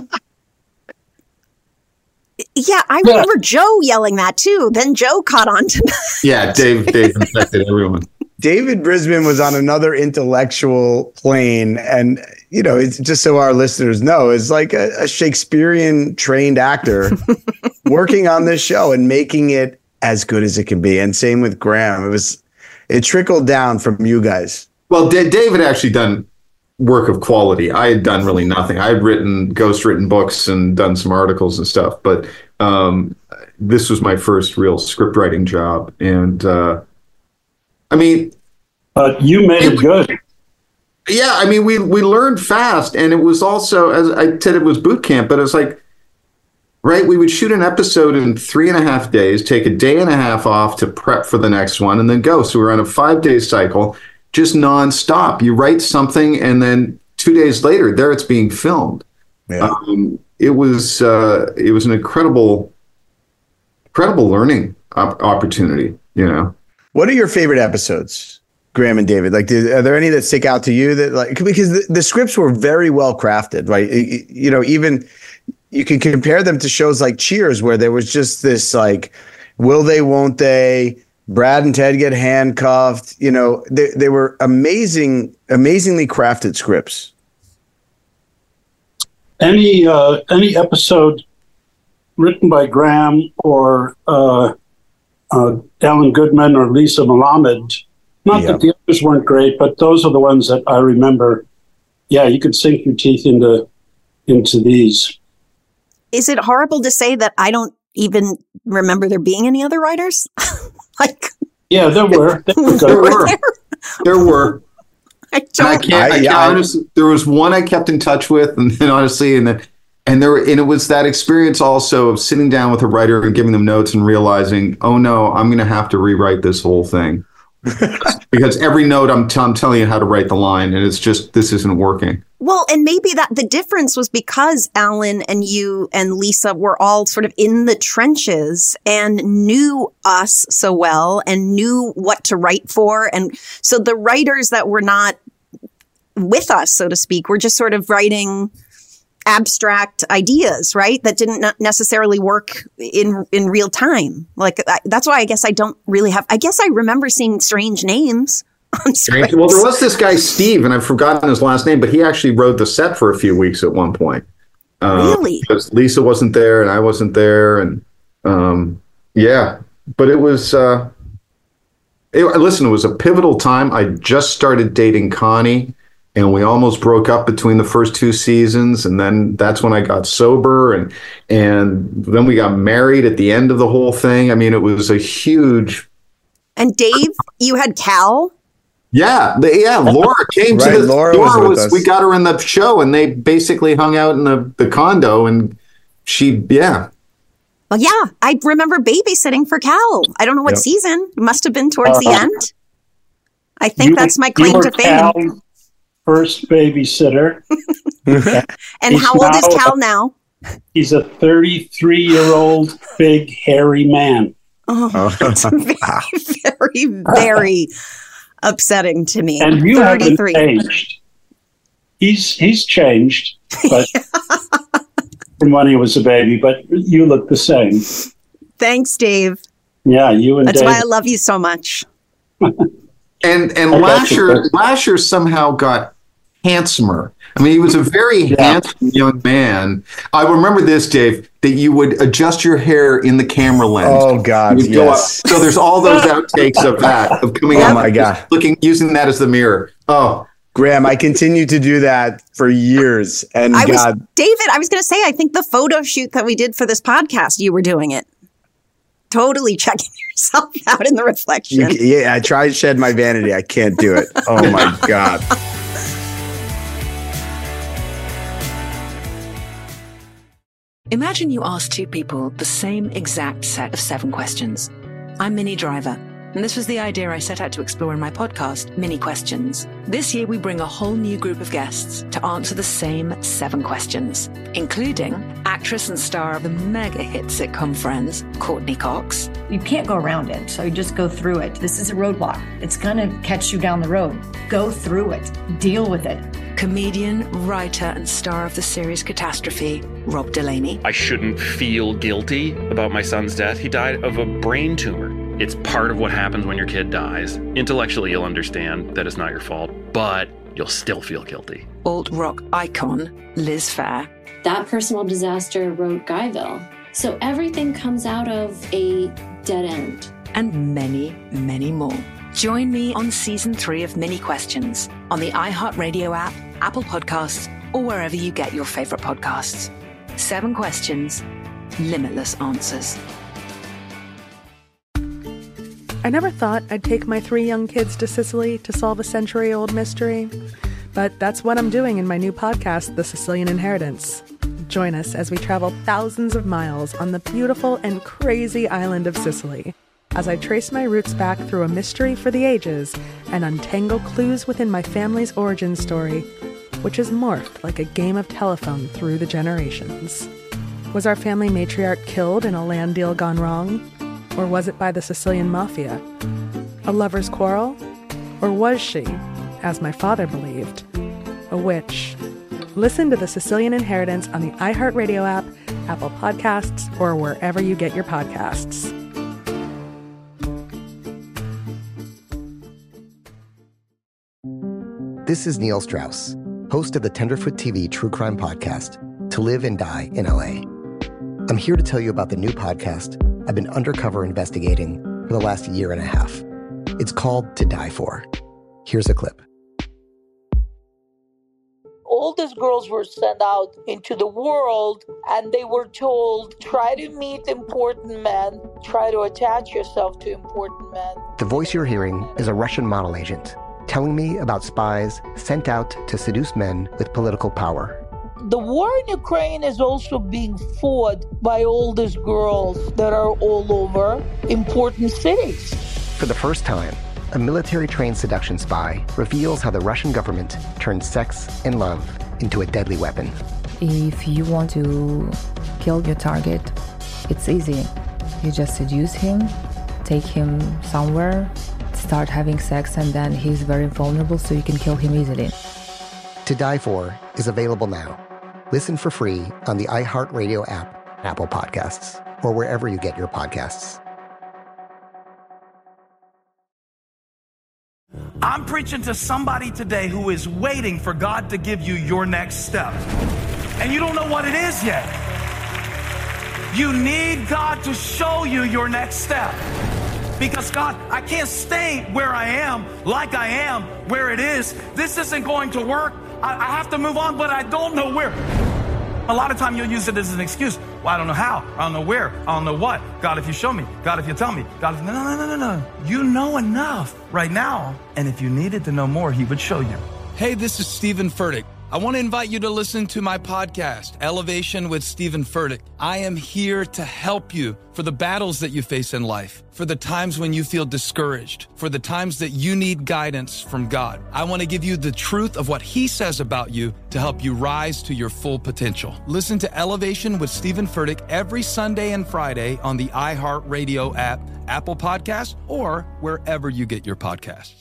Yeah, I remember yeah. Joe yelling that too. Then Joe caught on to that. Yeah, Dave, Dave infected everyone. David Brisbane was on another intellectual plane. And, you know, it's just so our listeners know, is like a, a Shakespearean trained actor working on this show and making it as good as it can be. And same with Graham. It was, it trickled down from you guys. Well, D- David actually done work of quality. I had done really nothing. I had written, ghost written books and done some articles and stuff. But um, this was my first real script writing job. And, uh, I mean, but you made it, it good. Yeah, I mean, we we learned fast, and it was also, as I said, it was boot camp. But it was like, right? We would shoot an episode in three and a half days, take a day and a half off to prep for the next one, and then go. So we were on a five day cycle, just nonstop. You write something, and then two days later, there it's being filmed. Yeah. Um, it was uh, it was an incredible, incredible learning op- opportunity. You know. What are your favorite episodes, Graham and David? Like, did, are there any that stick out to you that like, because the, the scripts were very well crafted, right? You, you know, even you can compare them to shows like Cheers, where there was just this like, will they, won't they? Brad and Ted get handcuffed. You know, they, they were amazing, amazingly crafted scripts. Any, uh, any episode written by Graham or, uh, Uh, Alan Goodman or Lisa Melamed. Not yeah. that the others weren't great, but those are the ones that I remember. Yeah, you could sink your teeth into into these. Is it horrible to say that I don't even remember there being any other writers? Like, yeah, there were. There were. There were. There were. I don't. I can't. I, I can't I, honestly, there was one I kept in touch with, and then honestly, and then. And there, and it was that experience also of sitting down with a writer and giving them notes and realizing, oh no, I'm going to have to rewrite this whole thing. because every note I'm, t- I'm telling you how to write the line, and it's just, this isn't working. Well, and maybe that the difference was because Alan and you and Lisa were all sort of in the trenches and knew us so well and knew what to write for. And so the writers that were not with us, so to speak, were just sort of writing abstract ideas, right? That didn't not necessarily work in in real time. Like I, that's why I guess I don't really have, I guess I remember seeing strange names on scripts. Well, there was this guy, Steve, and I've forgotten his last name, but he actually wrote the set for a few weeks at one point. Uh, really? Because Lisa wasn't there and I wasn't there. And um, yeah, but it was, uh, it, listen, it was a pivotal time. I just started dating Connie, and we almost broke up between the first two seasons. And then that's when I got sober. And and then we got married at the end of the whole thing. I mean, it was a huge... And Dave, you had Cal? Yeah. The, yeah. Laura came right, to the... Laura, Laura was, was, with us. we got her in the show, and they basically hung out in the, the condo. And she, yeah. Well, yeah. I remember babysitting for Cal. I don't know what Yep. season. It must have been towards the Uh, end. I think You- that's my you claim were to fame. Cal's first babysitter. And He's how old is now- Cal now? He's a thirty-three-year-old big hairy man. Oh, that's very, very, very upsetting to me. And you haven't thirty-three. changed. He's he's changed, but from when he was a baby. But you look the same. Thanks, Dave. Yeah, you and That's Dave. why I love you so much. And and I got you. Lasher Lasher somehow got handsomer. I mean, he was a very handsome young man. I remember this, Dave, that you would adjust your hair in the camera lens. Oh, God, You would go yes. up. So there's all those outtakes of that, of coming Oh, up, my God. looking, using that as the mirror. Oh, Graham, I continued to do that for years. And I God, was David, I was going to say, I think the photo shoot that we did for this podcast, you were doing it. Totally checking yourself out in the reflection. you, yeah, I tried to shed my vanity. I can't do it. Oh, my God. Imagine you ask two people the same exact set of seven questions. I'm Minnie Driver, and this was the idea I set out to explore in my podcast, Mini Questions. This year, we bring a whole new group of guests to answer the same seven questions, including actress and star of the mega hit sitcom Friends, Courtney Cox. You can't go around it, so you just go through it. This is a roadblock. It's going to catch you down the road. Go through it. Deal with it. Comedian, writer, and star of the series Catastrophe, Rob Delaney. I shouldn't feel guilty about my son's death. He died of a brain tumor. It's part of what happens when your kid dies. Intellectually, you'll understand that it's not your fault, but you'll still feel guilty. Alt-rock icon, Liz Phair. That personal disaster wrote Guyville. So everything comes out of a dead end. And many, many more. Join me on season three of Mini Questions on the iHeartRadio app, Apple Podcasts, or wherever you get your favorite podcasts. Seven questions, limitless answers. I never thought I'd take my three young kids to Sicily to solve a century-old mystery, but that's what I'm doing in my new podcast, The Sicilian Inheritance. Join us as we travel thousands of miles on the beautiful and crazy island of Sicily, as I trace my roots back through a mystery for the ages and untangle clues within my family's origin story, which has morphed like a game of telephone through the generations. Was our family matriarch killed in a land deal gone wrong? Or was it by the Sicilian mafia? A lover's quarrel? Or was she, as my father believed, a witch? Listen to The Sicilian Inheritance on the iHeartRadio app, Apple Podcasts, or wherever you get your podcasts. This is Neil Strauss, host of the Tenderfoot T V true crime podcast, To Live and Die in L A. I'm here to tell you about the new podcast I've been undercover investigating for the last year and a half. It's called To Die For. Here's a clip. All these girls were sent out into the world and they were told, try to meet important men, try to attach yourself to important men. The voice you're hearing is a Russian model agent telling me about spies sent out to seduce men with political power. The war in Ukraine is also being fought by all these girls that are all over important cities. For the first time, a military-trained seduction spy reveals how the Russian government turned sex and love into a deadly weapon. If you want to kill your target, it's easy. You just seduce him, take him somewhere, start having sex, and then he's very vulnerable, so you can kill him easily. To Die For is available now. Listen for free on the iHeartRadio app, Apple Podcasts, or wherever you get your podcasts. I'm preaching to somebody today who is waiting for God to give you your next step. And you don't know what it is yet. You need God to show you your next step. Because God, I can't stay where I am, like I am, where it is. This isn't going to work. I, I have to move on, but I don't know where. A lot of time you'll use it as an excuse. Well, I don't know how. I don't know where. I don't know what. God, if you show me. God, if you tell me. God, if... No, no, no, no, no. You know enough right now. And if you needed to know more, he would show you. Hey, this is Stephen Furtick. I want to invite you to listen to my podcast, Elevation with Stephen Furtick. I am here to help you for the battles that you face in life, for the times when you feel discouraged, for the times that you need guidance from God. I want to give you the truth of what he says about you to help you rise to your full potential. Listen to Elevation with Stephen Furtick every Sunday and Friday on the iHeartRadio app, Apple Podcasts, or wherever you get your podcasts.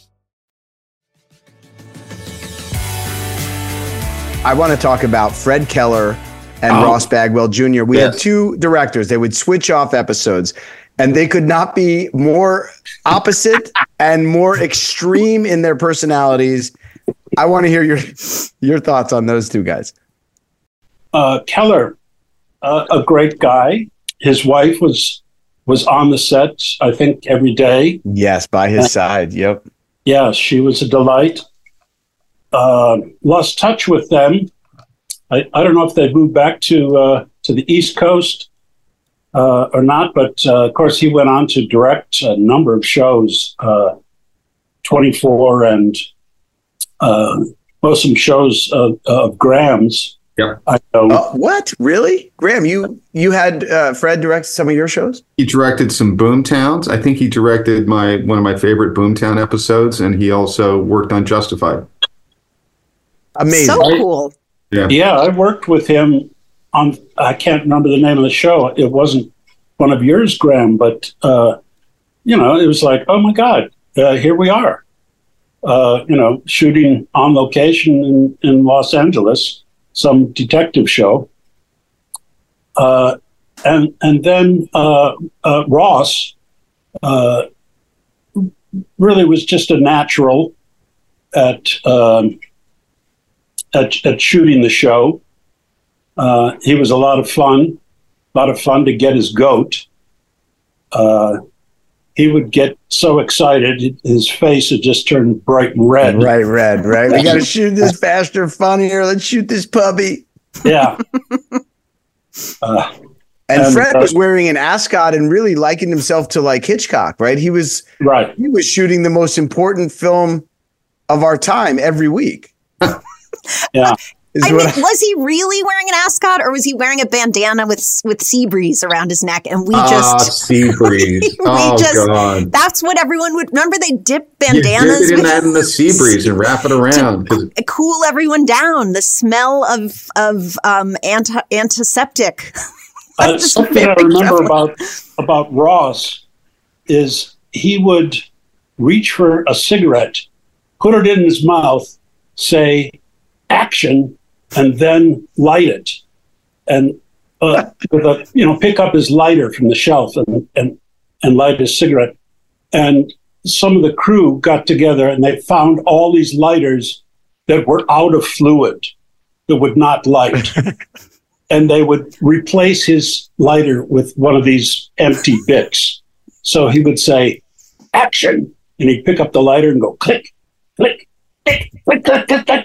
I want to talk about Fred Keller and Oh. Ross Bagwell Junior We Yes. had two directors. They would switch off episodes, and they could not be more opposite and more extreme in their personalities. I want to hear your your thoughts on those two guys. Uh, Keller, uh, a great guy. His wife was was on the set, I think, every day. Yes, by his side. Yep. Yeah, she was a delight. Uh, lost touch with them. I, I don't know if they moved back to uh, to the East Coast uh, or not, but uh, of course he went on to direct a number of shows, uh, twenty-four and uh, well, some shows of, of Graham's. Yeah. I know. Uh, what? Really? Graham, you you had uh, Fred direct some of your shows? He directed some Boomtowns. I think he directed my one of my favorite Boomtown episodes, and he also worked on Justified. Amazing. So cool. Yeah. Yeah, I worked with him on, I can't remember the name of the show. It wasn't one of yours, Graham, but, uh, you know, it was like, oh my God, uh, here we are, uh, you know, shooting on location in, in Los Angeles, some detective show. Uh, and, and then uh, uh, Ross uh, really was just a natural at, um, At, at shooting the show. Uh, he was a lot of fun, a lot of fun to get his goat. Uh, he would get so excited, his face would just turn bright and red. Right, red, right. We got to shoot this faster, funnier. Let's shoot this puppy. Yeah. Uh, and, and, Fred uh, was wearing an ascot and really likened himself to like Hitchcock, right? He was right. He was shooting the most important film of our time every week. Yeah. Is I what mean, I- was he really wearing an ascot, or was he wearing a bandana with with sea breeze around his neck? And we Ah, just sea breeze. we Oh, just God. that's what everyone would remember. They dip You bandanas dip it in with that in the sea breeze and wrap it around. 'cause- to cool everyone down. The smell of of um, anti antiseptic. Uh, something I remember about about Ross is he would reach for a cigarette, put it in his mouth, say action, and then light it, and uh, with a, you know, pick up his lighter from the shelf and and and light his cigarette. And some of the crew got together and they found all these lighters that were out of fluid that would not light. And they would replace his lighter with one of these empty Bics. So he would say, action, and he'd pick up the lighter and go click, click, click, click, click, click, click,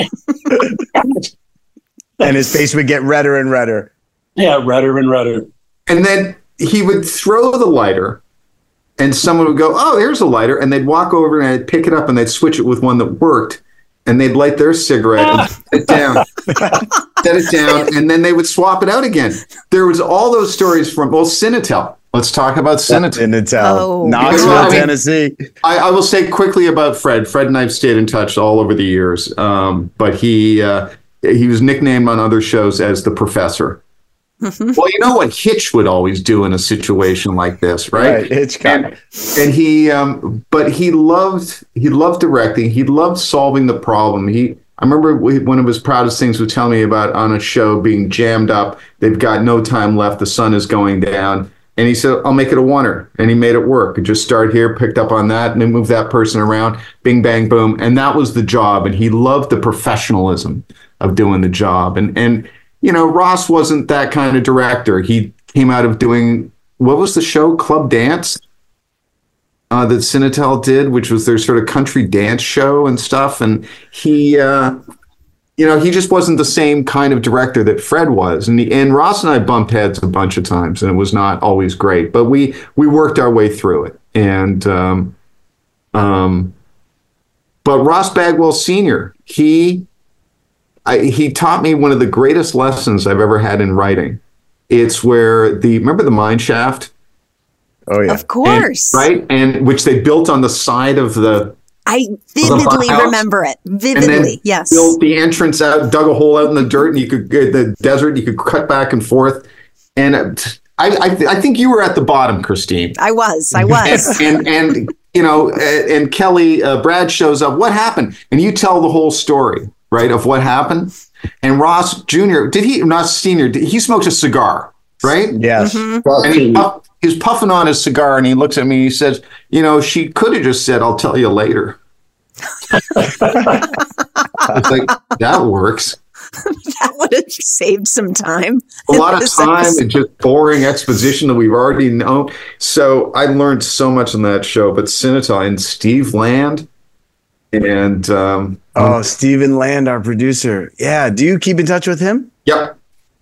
click. and his face would get redder and redder. Yeah, redder and redder. And then he would throw the lighter, and someone would go, oh, here's a lighter. And they'd walk over and they'd pick it up and they'd switch it with one that worked. And they'd light their cigarette and set it down, set it down, and then they would swap it out again. There was all those stories from, well, Cinetel. Let's talk about Sinitel. Sinitel, Oh, Knoxville, I mean, Tennessee. I, I will say quickly about Fred. Fred and I've stayed in touch all over the years, um, but he uh, he was nicknamed on other shows as the Professor. Well, you know what Hitch would always do in a situation like this, right? Right, Hitchcock. And, and he, um, but he loved he loved directing. He loved solving the problem. He, I remember one of his proudest things was telling me about on a show being jammed up. They've got no time left. The sun is going down. And he said, I'll make it a oneer. And he made it work. And just start here, picked up on that, and then move that person around. Bing, bang, boom. And that was the job. And he loved the professionalism of doing the job. And, and you know, Ross wasn't that kind of director. He came out of doing, what was the show? Club Dance uh, that Sinitel did, which was their sort of country dance show and stuff. And he... Uh, You know, he just wasn't the same kind of director that Fred was. And, he, and Ross and I bumped heads a bunch of times, and it was not always great. But we we worked our way through it. And um, um, but Ross Bagwell Senior, he I, he taught me one of the greatest lessons I've ever had in writing. It's where the remember the mine shaft? Oh yeah, of course, and, right? And which they built on the side of the. I vividly remember it. Vividly, and then yes. Built the entrance out, dug a hole out in the dirt, and you could get the desert. You could cut back and forth. And I, I, I think you were at the bottom, Christine. I was. I was. and, and and you know, and Kelly, uh, Brad shows up. What happened? And you tell the whole story, right, of what happened. And Ross Junior did he not Senior? Did, he smoked a cigar, right? Yes. Mm-hmm. And he, puff, he was puffing on his cigar, and he looks at me. And he says, "You know, she could have just said, 'I'll tell you later.'" It's like that works. That would have saved some time. A lot of time and just boring exposition that we've already known. So I learned so much on that show. But Sinitel and Steve Land and um, oh, Stephen Land, our producer. Yeah. Do you keep in touch with him? Yep.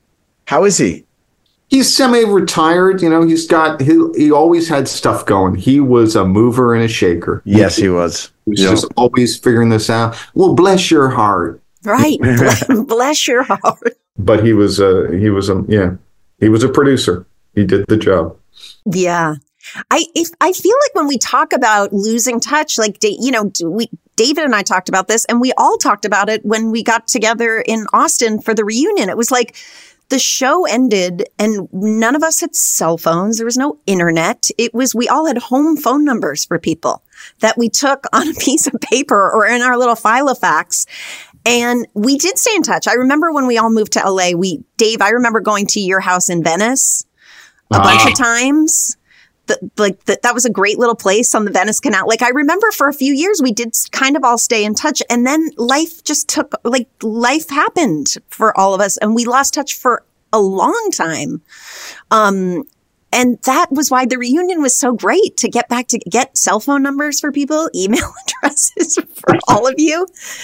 How is he? He's semi-retired. You know, he's got he, he always had stuff going. He was a mover and a shaker. Yes, he was. He was Yep. just always figuring this out. Well, bless your heart. Right. Bless your heart. But he was a he was a yeah he was a producer. He did the job. Yeah. I if I feel like when we talk about losing touch, like, you know, we David and I talked about this, and we all talked about it when we got together in Austin for the reunion. It was like the show ended and none of us had cell phones. There was no internet. It was, we all had home phone numbers for people that we took on a piece of paper or in our little Filofax. And we did stay in touch. I remember when we all moved to L A, we, Dave, I remember going to your house in Venice a Ah. bunch of times. The, like the, that was a great little place on the Venice Canal. Like I remember for a few years, we did kind of all stay in touch, and then life just took, like life happened for all of us, and we lost touch for a long time. Um, and that was why the reunion was so great, to get back to get cell phone numbers for people, email addresses for all of you.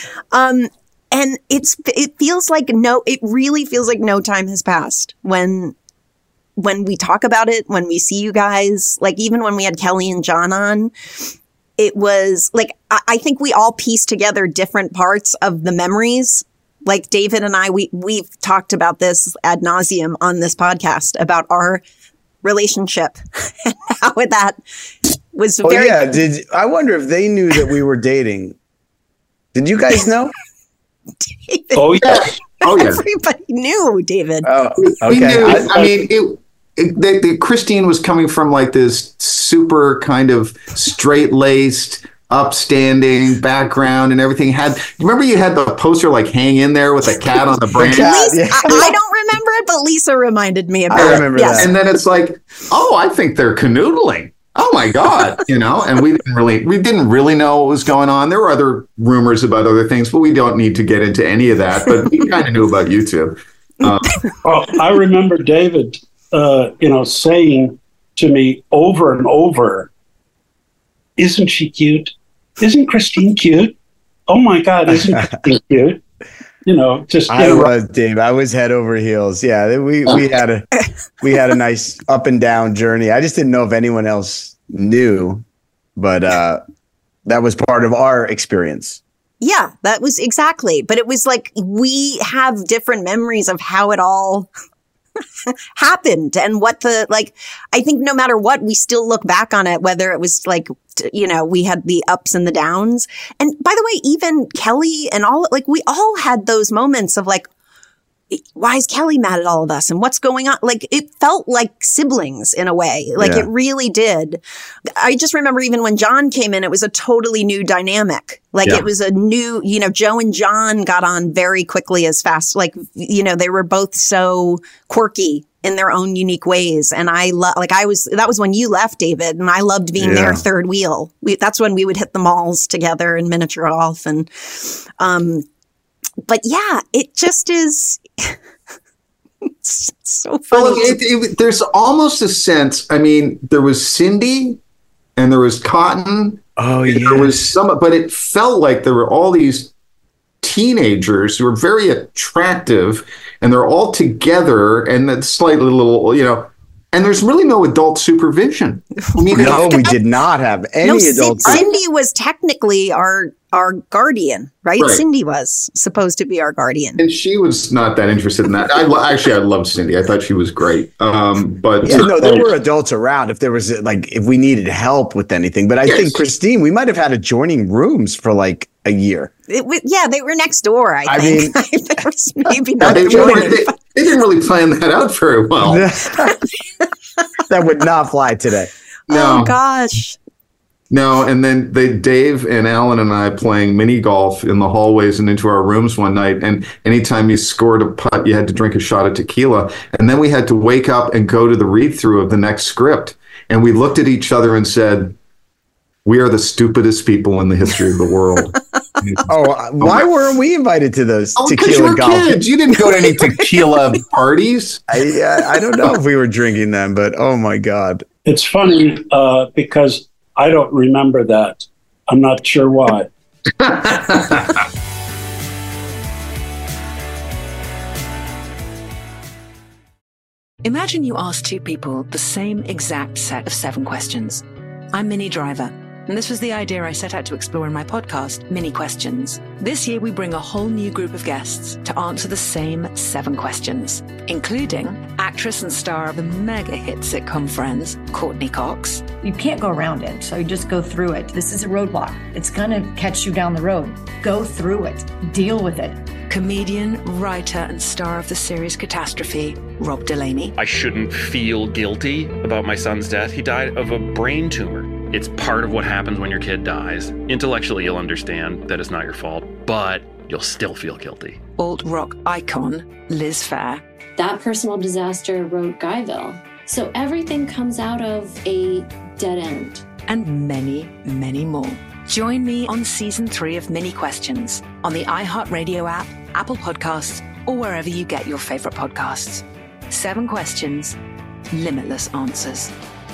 Um, and it's, it feels like no, it really feels like no time has passed when, when we talk about it, when we see you guys, like even when we had Kelly and John on, it was like, I, I think we all pieced together different parts of the memories. Like David and I, we, we've talked about this ad nauseum on this podcast about our relationship and how that was Oh very. yeah. Did I wonder if they knew that we were dating? Did you guys know? David, Oh yeah. Oh yeah. everybody knew, David. Oh, We okay. knew, I- I, mean, it, it, the, the Christine was coming from like this super kind of straight-laced, upstanding background and everything. Had remember you had the poster like hang in there with a cat on the branch? cat. Lisa, yeah. I, I don't remember it, but Lisa reminded me about I it. remember Yes. that. And then it's like, oh, I think they're canoodling. Oh my God, you know, and we didn't really, we didn't really know what was going on. There were other rumors about other things, but we don't need to get into any of that. But we kind of knew about you two. Um, Oh, I remember David, uh, you know, saying to me over and over, "Isn't she cute? Isn't Christine cute? Oh my God, isn't Christine cute?" You know, just you I know, was Dave. I was head over heels. Yeah, we we had a we had a nice up and down journey. I just didn't know if anyone else knew, but uh, that was part of our experience. Yeah, that was exactly. But it was like we have different memories of how it all happened and what the, like, I think no matter what, we still look back on it, whether it was like, you know, we had the ups and the downs. And by the way, even Kelly and all, like, we all had those moments of like, why is Kelly mad at all of us? And what's going on? Like, it felt like siblings in a way. Like, yeah. It really did. I just remember even when John came in, it was a totally new dynamic. Like, yeah. It was a new, you know, Joe and John got on very quickly as fast. Like, you know, they were both so quirky in their own unique ways. And I love, like, I was, that was when you left, David, and I loved being yeah. their third wheel. We, that's when we would hit the malls together in miniature golf. And, um, but yeah, it just is. It's so funny. Well, it, it, there's almost a sense. I mean, there was Cindy, and there was Cotton. Oh yeah, there was some, but it felt like there were all these teenagers who were very attractive, and they're all together, and that slightly little, you know. And there's really no adult supervision. I mean, no, we did not have any no, adult. Cindy was technically our our guardian, right? right? Cindy was supposed to be our guardian, and she was not that interested in that. I lo- actually I loved Cindy. I thought she was great. Um, but yeah, no, there were adults around if there was like if we needed help with anything. But I yes. think Christine, we might have had adjoining rooms for like a year. It was, yeah, they were next door. I, I think mean, there was maybe not. They, were, they, they didn't really plan that out very well. That would not fly today. No. Oh gosh. No, and then they, Dave and Alan and I playing mini golf in the hallways and into our rooms one night. And anytime you scored a putt, you had to drink a shot of tequila. And then we had to wake up and go to the read through of the next script. And we looked at each other and said, "We are the stupidest people in the history of the world." Oh, why weren't we invited to those oh, tequila you golf? Kids. You didn't go to any tequila parties. I uh, I don't know if we were drinking them, but oh my God. It's funny uh, because I don't remember that. I'm not sure why. Imagine you ask two people the same exact set of seven questions. I'm Minnie Driver, and this was the idea I set out to explore in my podcast, Mini Questions. This year, we bring a whole new group of guests to answer the same seven questions, including actress and star of the mega hit sitcom Friends, Courtney Cox. You can't go around it, so you just go through it. This is a roadblock. It's going to catch you down the road. Go through it. Deal with it. Comedian, writer, and star of the series Catastrophe, Rob Delaney. I shouldn't feel guilty about my son's death. He died of a brain tumor. It's part of what happens when your kid dies. Intellectually, you'll understand that it's not your fault, but you'll still feel guilty. Alt-rock icon, Liz Phair. That personal disaster wrote Guyville. So everything comes out of a dead end. And many, many more. Join me on season three of Mini Questions on the iHeartRadio app, Apple Podcasts, or wherever you get your favorite podcasts. Seven questions, limitless answers.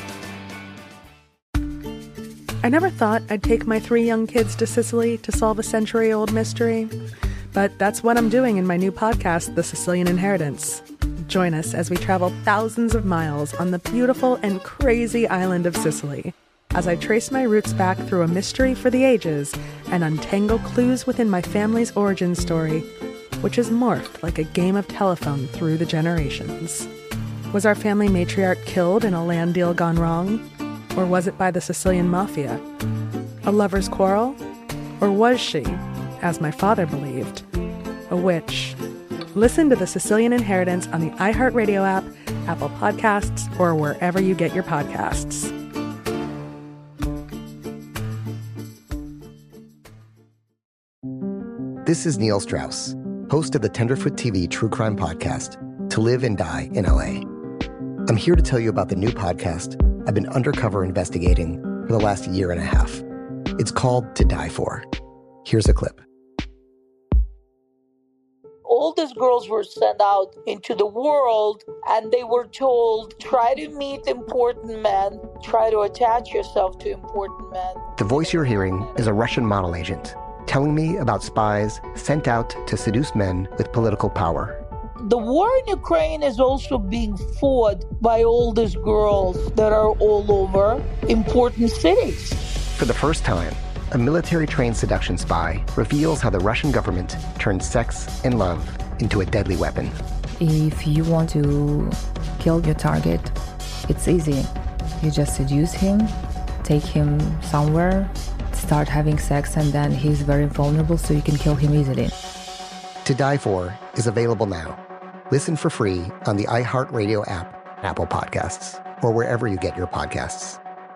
I never thought I'd take my three young kids to Sicily to solve a century-old mystery, but that's what I'm doing in my new podcast, The Sicilian Inheritance. Join us as we travel thousands of miles on the beautiful and crazy island of Sicily, as I trace my roots back through a mystery for the ages and untangle clues within my family's origin story, which has morphed like a game of telephone through the generations. Was our family matriarch killed in a land deal gone wrong? Or was it by the Sicilian mafia? A lover's quarrel? Or was she, as my father believed, a witch? Listen to The Sicilian Inheritance on the iHeartRadio app, Apple Podcasts, or wherever you get your podcasts. This is Neil Strauss, host of the Tenderfoot T V true crime podcast, To Live and Die in L A. I'm here to tell you about the new podcast I've been undercover investigating for the last year and a half. It's called To Die For. Here's a clip. All these girls were sent out into the world and they were told, try to meet important men, try to attach yourself to important men. The voice you're hearing is a Russian model agent telling me about spies sent out to seduce men with political power. The war in Ukraine is also being fought by all these girls that are all over important cities. For the first time, a military-trained seduction spy reveals how the Russian government turned sex and love into a deadly weapon. If you want to kill your target, it's easy. You just seduce him, take him somewhere, start having sex, and then he's very vulnerable, so you can kill him easily. To Die For is available now. Listen for free on the iHeartRadio app, Apple Podcasts, or wherever you get your podcasts.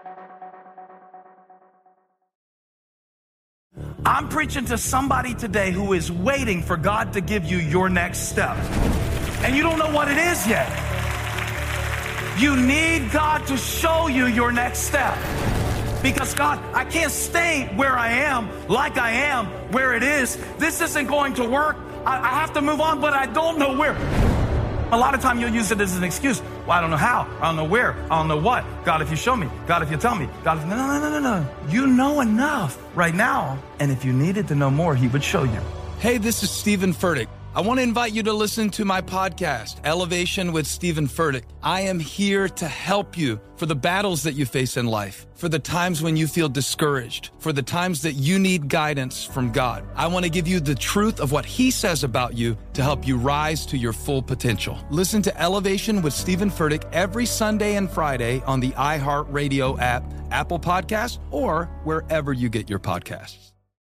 I'm preaching to somebody today who is waiting for God to give you your next step. And you don't know what it is yet. You need God to show you your next step. Because God, I can't stay where I am, like I am, where it is. This isn't going to work. I, I have to move on, but I don't know where. A lot of time you'll use it as an excuse. Well, I don't know how. I don't know where. I don't know what. God, if you show me. God, if you tell me. God, if... No, no, no, no, no. You know enough right now. And if you needed to know more, he would show you. Hey, this is Stephen Furtick. I want to invite you to listen to my podcast, Elevation with Stephen Furtick. I am here to help you for the battles that you face in life, for the times when you feel discouraged, for the times that you need guidance from God. I want to give you the truth of what he says about you to help you rise to your full potential. Listen to Elevation with Stephen Furtick every Sunday and Friday on the iHeartRadio app, Apple Podcasts, or wherever you get your podcasts.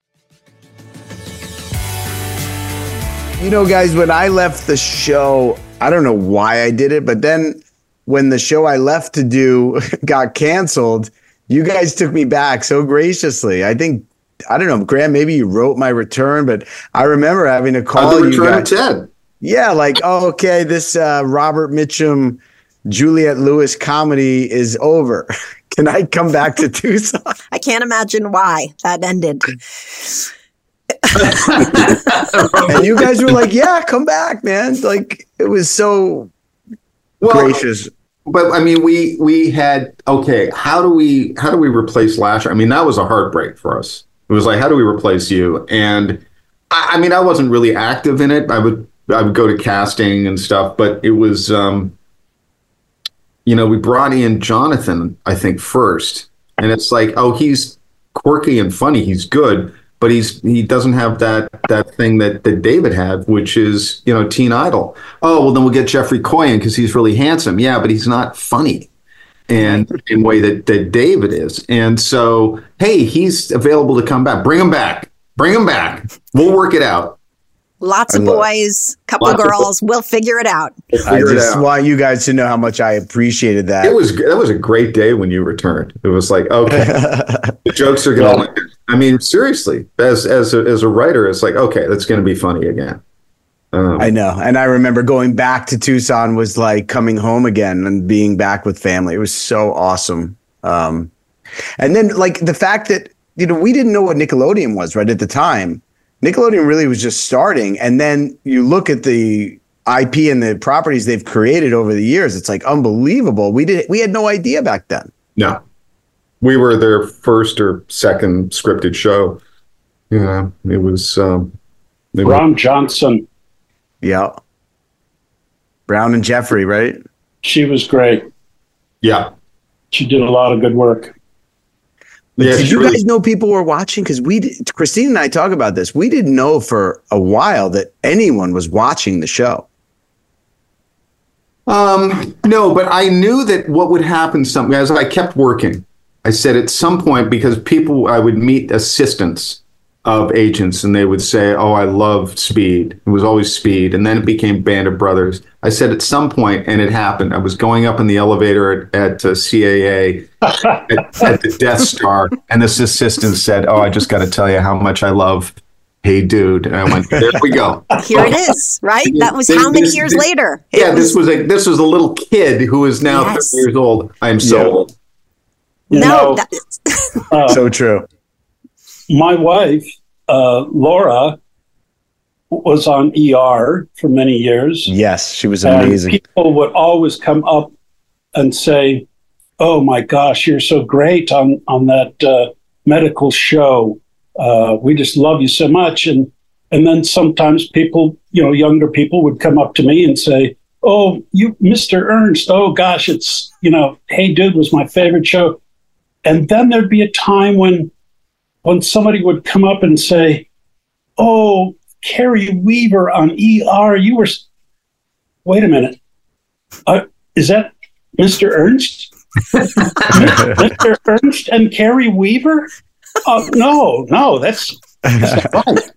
You know, guys, when I left the show, I don't know why I did it, but then when the show I left to do got canceled, you guys took me back so graciously. I think, I don't know, Graham, maybe you wrote my return, but I remember having to call the you return guys. of Ted. Yeah, like, oh, okay, this uh, Robert Mitchum, Juliette Lewis comedy is over. Can I come back to Tucson? I can't imagine why that ended. And you guys were like, yeah, come back, man. Like, it was so well, gracious. But I mean, we we had, okay, how do we how do we replace Lasher? I mean, that was a heartbreak for us. It was like, how do we replace you? And I, I mean, I wasn't really active in it. I would I would go to casting and stuff, but it was um you know, we brought in Jonathan, I think, first. And it's like, oh, he's quirky and funny, he's good. But he's he doesn't have that that thing that, that David had, which is, you know, teen idol. Oh, well, then we'll get Jeffrey Coy in because he's really handsome. Yeah, but he's not funny and in a way that, that David is. And so, hey, he's available to come back. Bring him back. Bring him back. We'll work it out. Lots of boys, couple of girls. We'll figure it out. We'll I figure it just out. want you guys to know how much I appreciated that. It was that was a great day when you returned. It was like, okay, the jokes are going to land. I mean, seriously, as as a, as a writer, it's like, okay, that's going to be funny again. Um, I know. And I remember going back to Tucson was like coming home again and being back with family. It was so awesome. Um, and then like the fact that, you know, we didn't know what Nickelodeon was right at the time. Nickelodeon really was just starting. And then you look at the I P and the properties they've created over the years. It's like unbelievable. We did we had no idea back then. No. We were their first or second scripted show. Yeah, it was um, it Brown Johnson. Yeah. Brown and Jeffrey, right? She was great. Yeah. She did a lot of good work. But Yeah, did she you really- guys know people were watching? Because we, did, Christine and I talk about this. We didn't know for a while that anyone was watching the show. Um, no, but I knew that what would happen some as I kept working. I said at some point, because people, I would meet assistants of agents and they would say, oh, I love Speed. It was always Speed. And then it became Band of Brothers. I said at some point, and it happened, I was going up in the elevator at, at uh, C A A at, at the Death Star. And this assistant said, oh, I just got to tell you how much I love Hey Dude. And I went, there we go. Here it is, right? That was how many This- years this- later? Yeah, this was a this was a little kid who is now Yes. thirty years old. I am so Yeah. old. You No, know, that, uh, So true. my wife, uh, Laura, was on E R for many years. Yes, she was And amazing. people would always come up and say, oh my gosh, you're so great on, on that uh, medical show. Uh, we just love you so much. And, and then sometimes people, you know, younger people would come up to me and say, oh, you, Mister Ernst, oh gosh, it's, you know, Hey Dude was my favorite show. And then there'd be a time when, when somebody would come up and say, oh, Carrie Weaver on E R, you were, wait a minute. Uh, is that Mister Ernst? Mister Ernst and Carrie Weaver? Oh, no, no, that's, that's not right.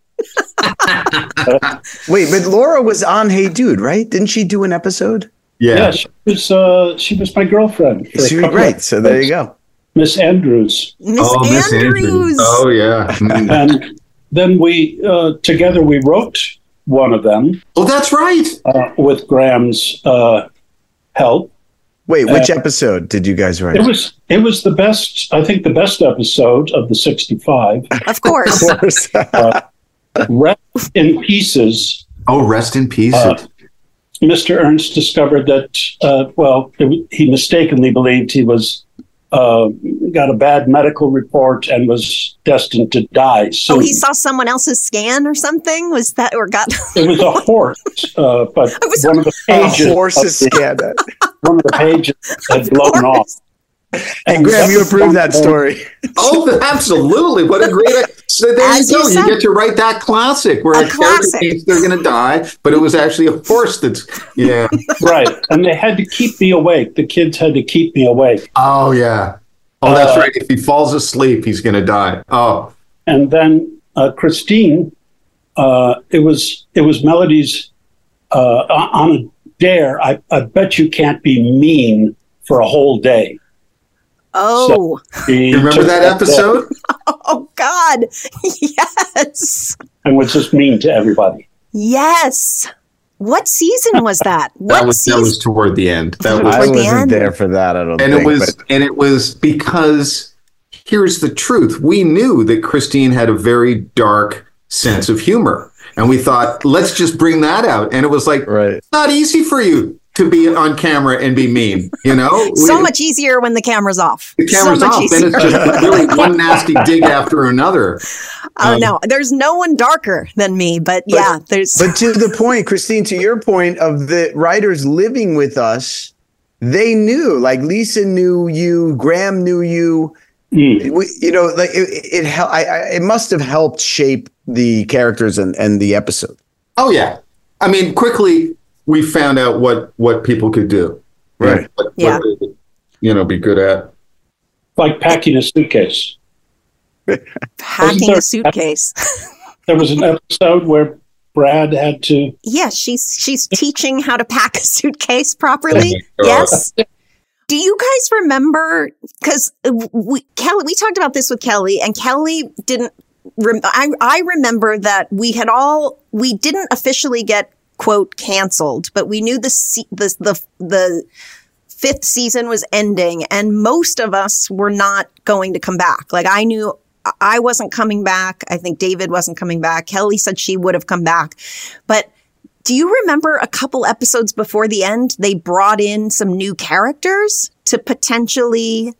uh, Wait, but Laura was on Hey Dude, right? Didn't she do an episode? Yeah, yeah she was. Uh, she was my girlfriend. She was great. So there you go, Miss Andrews. Miss oh, Andrews. Andrews. Oh yeah. And then we uh, together we wrote one of them. Oh, that's right. Uh, with Graham's uh, help. Wait, which uh, episode did you guys write? It was it was the best. I think the best episode of the sixty-five. Of course. Of course. uh, Rest in Pieces. Oh, Rest in Pieces. Uh, Mister Ernst discovered that, uh, well, it, he mistakenly believed he was uh, got a bad medical report and was destined to die soon. Oh, he saw someone else's scan or something? Was that, or got... It was a horse, uh, but one of the pages... A horse's scan. One of the pages had blown off. And Graham, you approved that story. Oh, absolutely. What a great... So there As you go. You, you get to write that classic where a, a character thinks they're going to die, but it was actually a horse that's... Yeah. Right. And they had to keep me awake. The kids had to keep me awake. Oh, yeah. Oh, that's uh, right. If he falls asleep, he's going to die. Oh. And then uh, Christine, uh, it was it was Melody's uh, on a dare. I, I bet you can't be mean for a whole day. Oh, so you remember that episode? Oh, God. Yes. And was just mean to everybody. Yes. What season was that? What that was season? That was toward the end. That was, I wasn't the there for that. I don't and think. it was, but. and it was because here's the truth: we knew that Christine had a very dark sense of humor, and we thought, let's just bring that out. And it was like, right. It's not easy for you to be on camera and be mean, you know? So we, much easier when the camera's off. The camera's so off, easier. and it's just really one nasty dig after another. Oh, um, no. There's no one darker than me, but, but yeah, there's... But to the point, Christine, to your point of the writers living with us, they knew, like Lisa knew you, Graham knew you, mm. we, you know, like it, it, it, I, I, it must have helped shape the characters and, and the episode. Oh, yeah. I mean, quickly... we found out what, what people could do. Right. What, yeah. what they could, you know, be good at. Like packing a suitcase. Packing there, a suitcase. There was an episode where Brad had to... Yeah, she's she's teaching how to pack a suitcase properly. Oh yes. Do you guys remember, because we, Kelly, we talked about this with Kelly, and Kelly didn't... Rem- I, I remember that we had all... We didn't officially get quote canceled, but we knew the se- the the the fifth season was ending, and most of us were not going to come back. Like I knew I wasn't coming back. I think David wasn't coming back. Kelly said she would have come back, but do you remember a couple episodes before the end, they brought in some new characters to potentially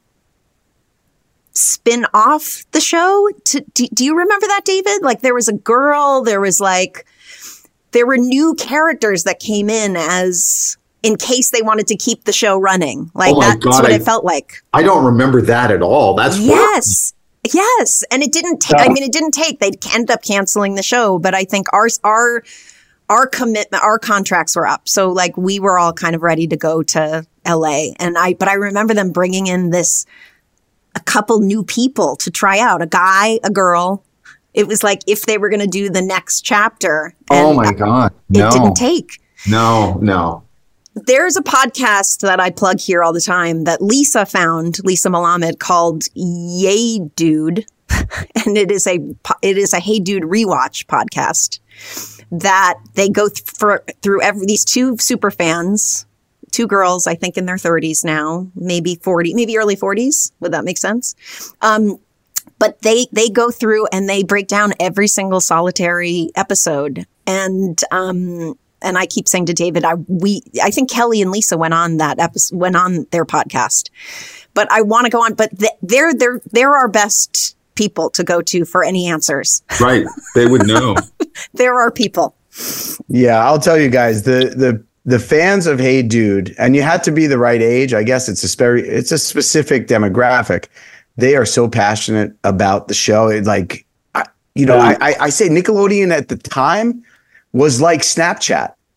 spin off the show? To do, do you remember that, David? Like there was a girl, there was like. There were new characters that came in as in case they wanted to keep the show running. Like oh that's God, what I, it felt like. I don't remember that at all. That's yes, horrible. Yes, and it didn't. Ta- I mean, it didn't take. They ended up canceling the show, but I think our our our commitment, our contracts were up. So like we were all kind of ready to go to L A. And I, but I remember them bringing in this a couple new people to try out, a guy, a girl. It was like if they were going to do the next chapter. Oh my God. No. It didn't take. No, no. There's a podcast that I plug here all the time that Lisa found, Lisa Malamed, called Yay Dude. And it is a, it is a Hey Dude rewatch podcast that they go th- for, through every, these two super fans, two girls, I think in their thirties now, maybe forty, maybe early forties. Would that make sense? Um, But they, they go through and they break down every single solitary episode. And, um, and I keep saying to David, I, we, I think Kelly and Lisa went on that episode, went on their podcast, but I want to go on, but th- they're, they're, they're our best people to go to for any answers. Right. They would know. There are people. Yeah. I'll tell you guys, the, the, the fans of Hey Dude, and you had to be the right age. I guess it's a very, it's a specific demographic. They are so passionate about the show. It like, I, you know, yeah. I, I say Nickelodeon at the time was like Snapchat,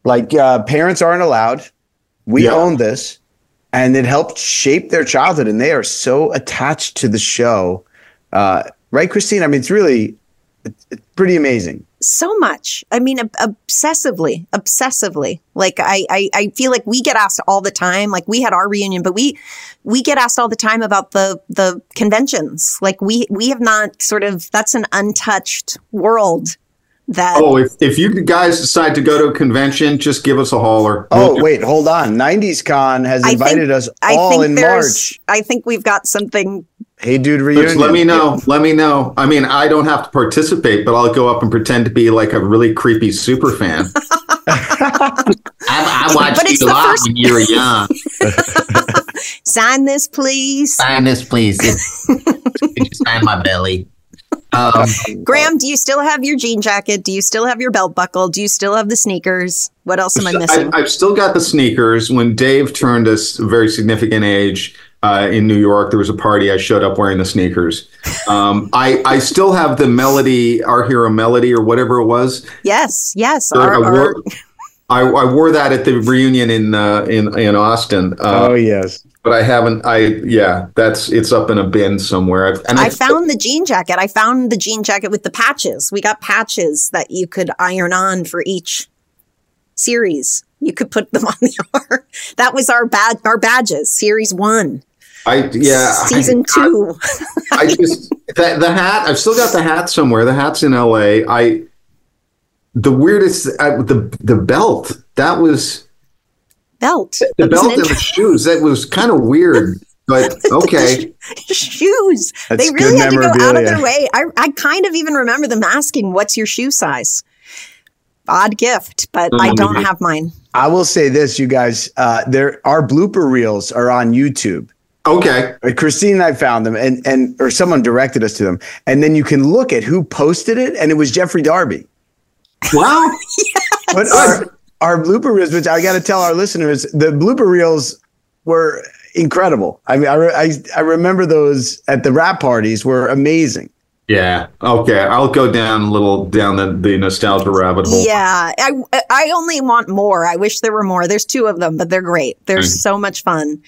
Like uh, parents aren't allowed. We Yeah. own this, and it helped shape their childhood, and they are so attached to the show. Uh, right, Christine? I mean, it's really it's, it's pretty amazing. So much. I mean, ob- obsessively, obsessively. Like I, I, I feel like we get asked all the time. Like we had our reunion, but we, we get asked all the time about the the conventions. Like we, we have not sort of. That's an untouched world. That Oh, if, if you guys decide to go to a convention, just give us a holler. Oh, wait, hold on. nineties Con has I invited think- us I all think in there's- March. I think we've got something. Hey, dude, reunion. Just let me know. Let me know. I mean, I don't have to participate, but I'll go up and pretend to be like a really creepy super fan. I, I watched But it's you the live first- when you were young. Sign this, please. Sign this, please. Could you sign my belly? Um, Graham, do you still have your jean jacket? Do you still have your belt buckle? Do you still have the sneakers? What else am I missing? I, I've still got the sneakers. When Dave turned us a very significant age uh, in New York, there was a party. I showed up wearing the sneakers. Um, I, I still have the Melody, Our Hero Melody, or whatever it was. Yes, yes. I, Our, wore, our, I, I wore that at the reunion in uh, in in Austin. Uh, oh yes, but I haven't. I yeah, that's it's up in a bin somewhere. I've, and I found the jean jacket. I found the jean jacket with the patches. We got patches that you could iron on for each series. You could put them on the arm. That was our bad our badges. Series one. I yeah. Season I, two. I, I just the, the hat. I've still got the hat somewhere. The hat's in L A. I the weirdest uh, the the belt that was belt. The That was belt an and the shoes. That was kind of weird, but okay. Shoes. That's They really good had to go out of memorabilia. their way. I, I kind of even remember them asking, "What's your shoe size?" Odd gift, but I don't have mine. I will say this, you guys. Uh, there, our blooper reels are on YouTube. Okay. Uh, Christine and I found them, and and or someone directed us to them, and then you can look at who posted it, and it was Jeffrey Darby. Wow. But our, our blooper reels, which I got to tell our listeners, the blooper reels were incredible. I mean, I, re- I I remember those at the rap parties were amazing. Yeah. Okay. I'll go down a little down the, the nostalgia rabbit hole. Yeah, I I only want more. I wish there were more. There's two of them, but they're great. They're Mm. so much fun.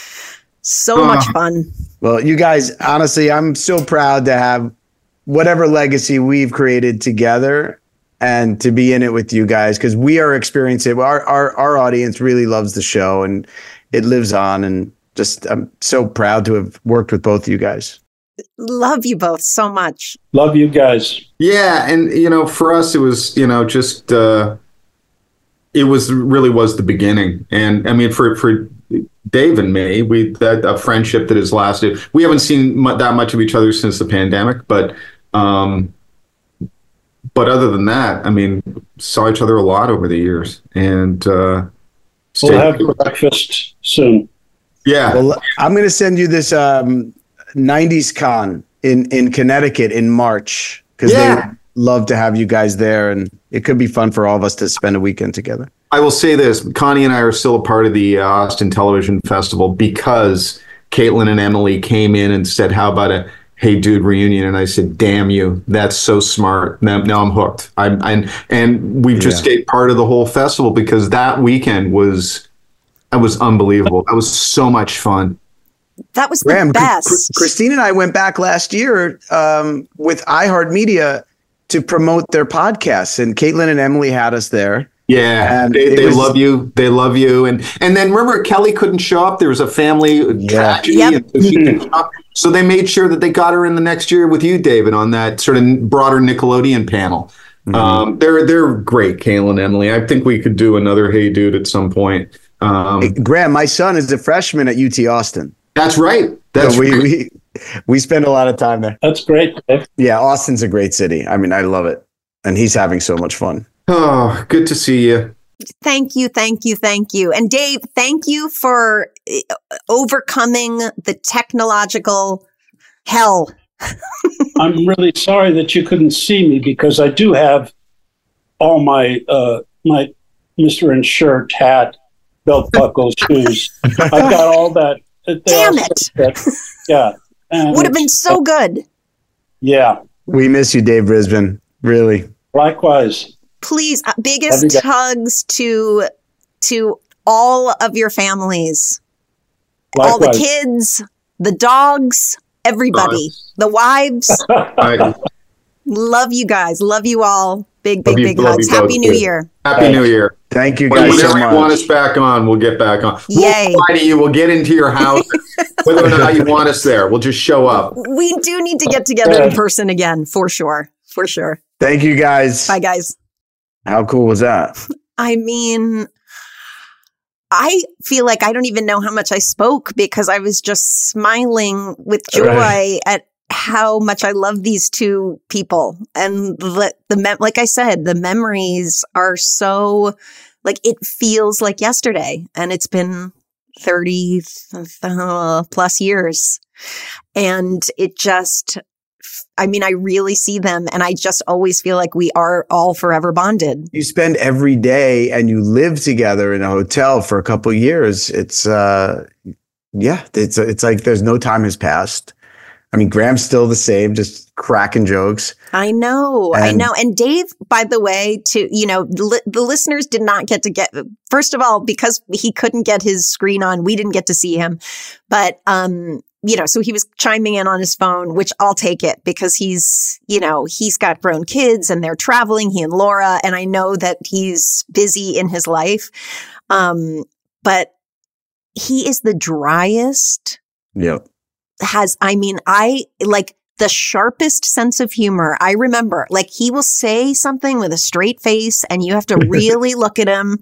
So much Uh, fun. Well, you guys, honestly, I'm so proud to have whatever legacy we've created together and to be in it with you guys, because we are experiencing our, our our audience really loves the show and it lives on. And just I'm so proud to have worked with both of you guys. Love you both so much. Love you guys. Yeah, and you know, for us, it was you know just uh, it was really was the beginning, and I mean for for Dave and me, we that a friendship that has lasted. We haven't seen mu- that much of each other since the pandemic, but um, but other than that, I mean, saw each other a lot over the years, and uh, We'll have breakfast soon. Yeah. Well, I'm going to send you this um, nineties Con in, in Connecticut in March, because Yeah. they would love to have you guys there. And it could be fun for all of us to spend a weekend together. I will say this: Connie and I are still a part of the uh, Austin Television Festival because Caitlin and Emily came in and said, "How about a Hey Dude reunion?" And I said, "Damn you, that's so smart." Now, now I'm hooked. I'm, I'm and we've just Yeah. stayed part of the whole festival because that weekend was that was unbelievable. That was so much fun. That was Graham, the best. Chris- Christine and I went back last year um, with iHeartMedia to promote their podcasts, and Caitlin and Emily had us there. Yeah, And they, it they was- love you. They love you. And and then remember, Kelly couldn't show up. There was a family tragedy, Yep. and so she couldn't show up. So they made sure that they got her in the next year with you, David, on that sort of broader Nickelodeon panel. Um, they're they're great, Caitlin and Emily. I think we could do another Hey Dude at some point. Um, Hey, Graham, my son is a freshman at U T Austin. That's right. That's So we, right. we we spend a lot of time there. That's great, Dave. Yeah, Austin's a great city. I mean, I love it, and he's having so much fun. Oh, good to see you. Thank you, thank you, thank you. And Dave, thank you for uh, overcoming the technological hell. I'm really sorry that you couldn't see me because I do have all my uh, my Mister Inshirt hat, belt buckle, shoes. I've got all that. They Damn all it. say that- yeah. And Would have been so good. Yeah. We miss you, Dave Brisbane. Really. Likewise. Please, uh, biggest hugs to to all of your families, Likewise. all the kids, the dogs, everybody, the wives. Love you guys. Love you all. Big, big, you- big love hugs. you both, Happy New too. Year. Happy New Year. Thank you When- guys so Whenever much. you want us back on, we'll get back on. Yay. We'll fly to you. We'll get into your house. Whether or not you want us there, we'll just show up. We do need to get together in person again, for sure. For sure. Thank you guys. Bye, guys. How cool was that? I mean, I feel like I don't even know how much I spoke because I was just smiling with joy Right. at how much I love these two people. And the, the mem- like I said, the memories are so, like, it feels like yesterday. And it's been thirty uh, plus years. And it just, I mean, I really see them and I just always feel like we are all forever bonded. You spend every day and you live together in a hotel for a couple of years. It's, uh, yeah, it's, it's like there's no time has passed. I mean, Graham's still the same, just cracking jokes. I know, I And- know. And Dave, by the way, to, you know, li- the listeners did not get to get, first of all, because he couldn't get his screen on, we didn't get to see him. But, um, you know, so he was chiming in on his phone, which I'll take it because he's, you know, he's got grown kids and they're traveling, he and Laura, and I know that he's busy in his life. Um, but he is the driest, Yep. has, I mean, I like the sharpest sense of humor. I remember, like, he will say something with a straight face and you have to really look at him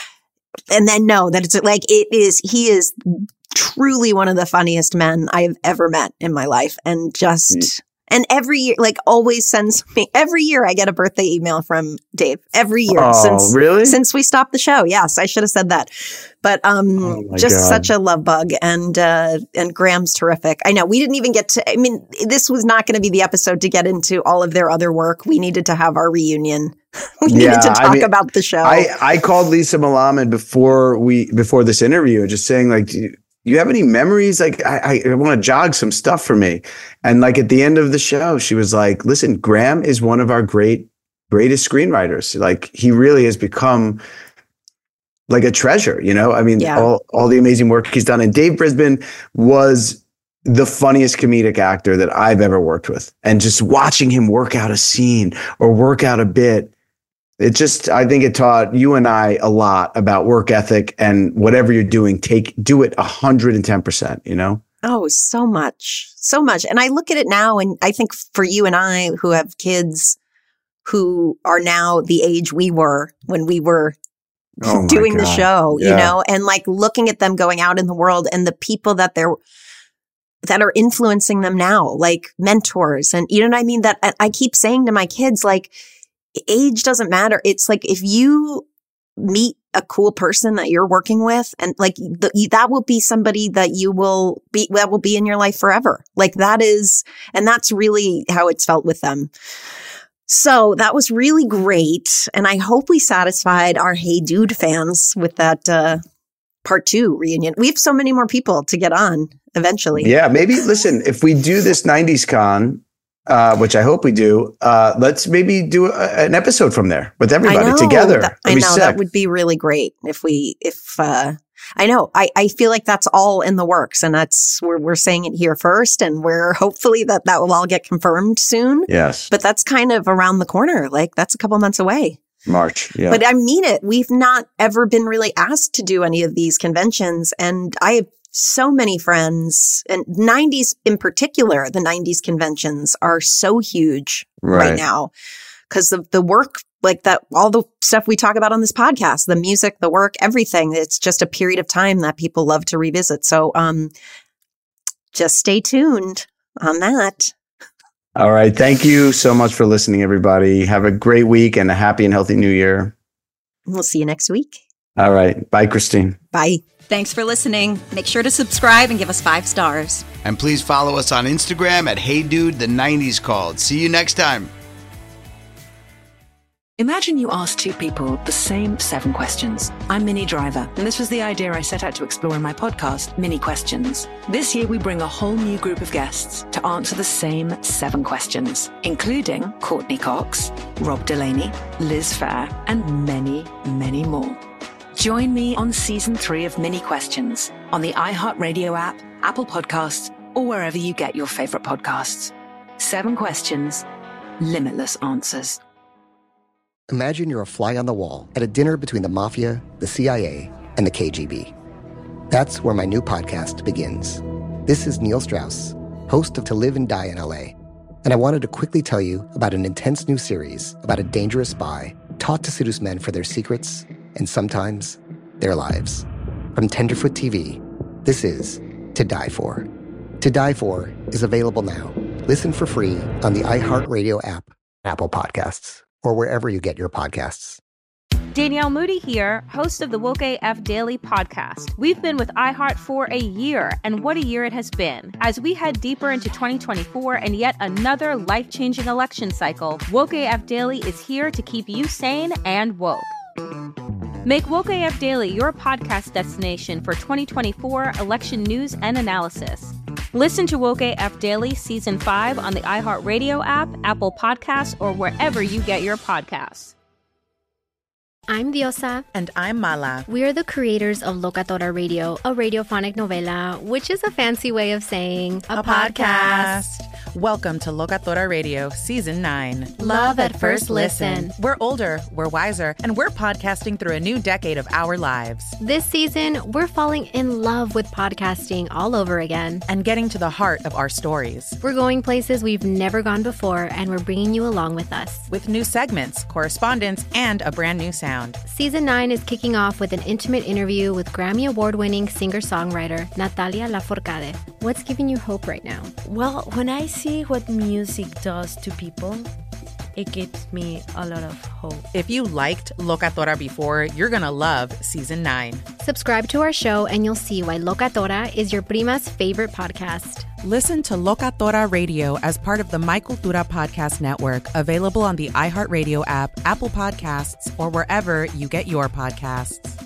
and then know that it's like, it is, he is truly one of the funniest men I have ever met in my life. And just, mm. and every year, like, always sends me, every year I get a birthday email from Dave. Every year. Oh, since, really? Since we stopped the show. Yes, I should have said that. But um, Oh my just God. such a love bug. And, uh, and Graham's terrific. I know we didn't even get to, I mean, this was not going to be the episode to get into all of their other work. We needed to have our reunion. We Yeah, needed to talk I mean, about the show. I, I called Lisa Malamed before we before this interview, just saying, like, do you, you have any memories? Like, I, I want to jog some stuff for me. And like at the end of the show, she was like, listen, Graham is one of our great, greatest screenwriters. Like, he really has become like a treasure, you know? I mean, Yeah. all, all the amazing work he's done. And Dave Brisbane was the funniest comedic actor that I've ever worked with. And just watching him work out a scene or work out a bit, it just, I think it taught you and I a lot about work ethic, and whatever you're doing, take, do it one hundred ten percent, you know? Oh, so much, so much. And I look at it now, and I think for you and I who have kids who are now the age we were when we were Oh my doing the God. show, you Yeah. know, and like looking at them going out in the world and the people that they're, that are influencing them now, like mentors. And you know what I mean? That I- I keep saying to my kids, like, age doesn't matter. It's like, if you meet a cool person that you're working with, and like the, you, that will be somebody that you will be, that will be in your life forever. Like that is, and that's really how it's felt with them. So that was really great. And I hope we satisfied our Hey Dude fans with that, uh, part two reunion. We have so many more people to get on eventually. Yeah, maybe, listen, if we do this nineties con, uh, which I hope we do, uh, let's maybe do a, an episode from there with everybody I know, together. that- That'd I be know that sick. would be really great if we, if, uh, I know, I, I feel like that's all in the works, and that's, we're, we're saying it here first, and we're hopefully that that will all get confirmed soon. Yes. But that's kind of around the corner. Like that's a couple months away. March. Yeah. But I mean it. We've not ever been really asked to do any of these conventions. And I have so many friends, and nineties in particular, the nineties conventions are so huge right, Right. now because of the work, like that, all the stuff we talk about on this podcast, the music, the work, everything. It's just a period of time that people love to revisit. So um, just stay tuned on that. All right. Thank you so much for listening, everybody. Have a great week and a happy and healthy new year. We'll see you next week. All right. Bye, Christine. Bye. Thanks for listening. Make sure to subscribe and give us five stars. And please follow us on Instagram at Hey Dude, the nineties Called. See you next time. Imagine you ask two people the same seven questions. I'm Minnie Driver, and this was the idea I set out to explore in my podcast, Mini Questions. This year, we bring a whole new group of guests to answer the same seven questions, including Courtney Cox, Rob Delaney, Liz Phair, and many, many more. Join me on season three of Mini Questions on the iHeartRadio app, Apple Podcasts, or wherever you get your favorite podcasts. Seven questions, limitless answers. Imagine you're a fly on the wall at a dinner between the mafia, the C I A, and the K G B. That's where my new podcast begins. This is Neil Strauss, host of To Live and Die in L A, and I wanted to quickly tell you about an intense new series about a dangerous spy taught to seduce men for their secrets and sometimes their lives. From Tenderfoot T V, this is To Die For. To Die For is available now. Listen for free on the iHeartRadio app, Apple Podcasts, or wherever you get your podcasts. Danielle Moody here, host of the Woke A F Daily podcast. We've been with iHeart for a year, and what a year it has been. As we head deeper into twenty twenty-four and yet another life-changing election cycle, Woke A F Daily is here to keep you sane and woke. Make Woke A F Daily your podcast destination for twenty twenty-four election news and analysis. Listen to Woke A F Daily Season five on the iHeartRadio app, Apple Podcasts, or wherever you get your podcasts. I'm Diosa. And I'm Mala. We are the creators of Locatora Radio, a radiophonic novela, which is a fancy way of saying a, a podcast. podcast. Welcome to Locatora Radio Season nine. Love at first listen. We're older, we're wiser, and we're podcasting through a new decade of our lives. This season, we're falling in love with podcasting all over again. And getting to the heart of our stories. We're going places we've never gone before, and we're bringing you along with us. With new segments, correspondence, and a brand new sound. Season nine is kicking off with an intimate interview with Grammy Award-winning singer-songwriter Natalia Lafourcade. What's giving you hope right now? Well, when I see what music does to people, it gives me a lot of hope. If you liked Locatora before, you're going to love Season nine. Subscribe to our show and you'll see why Locatora is your prima's favorite podcast. Listen to Locatora Radio as part of the My Cultura Podcast Network, available on the iHeartRadio app, Apple Podcasts, or wherever you get your podcasts.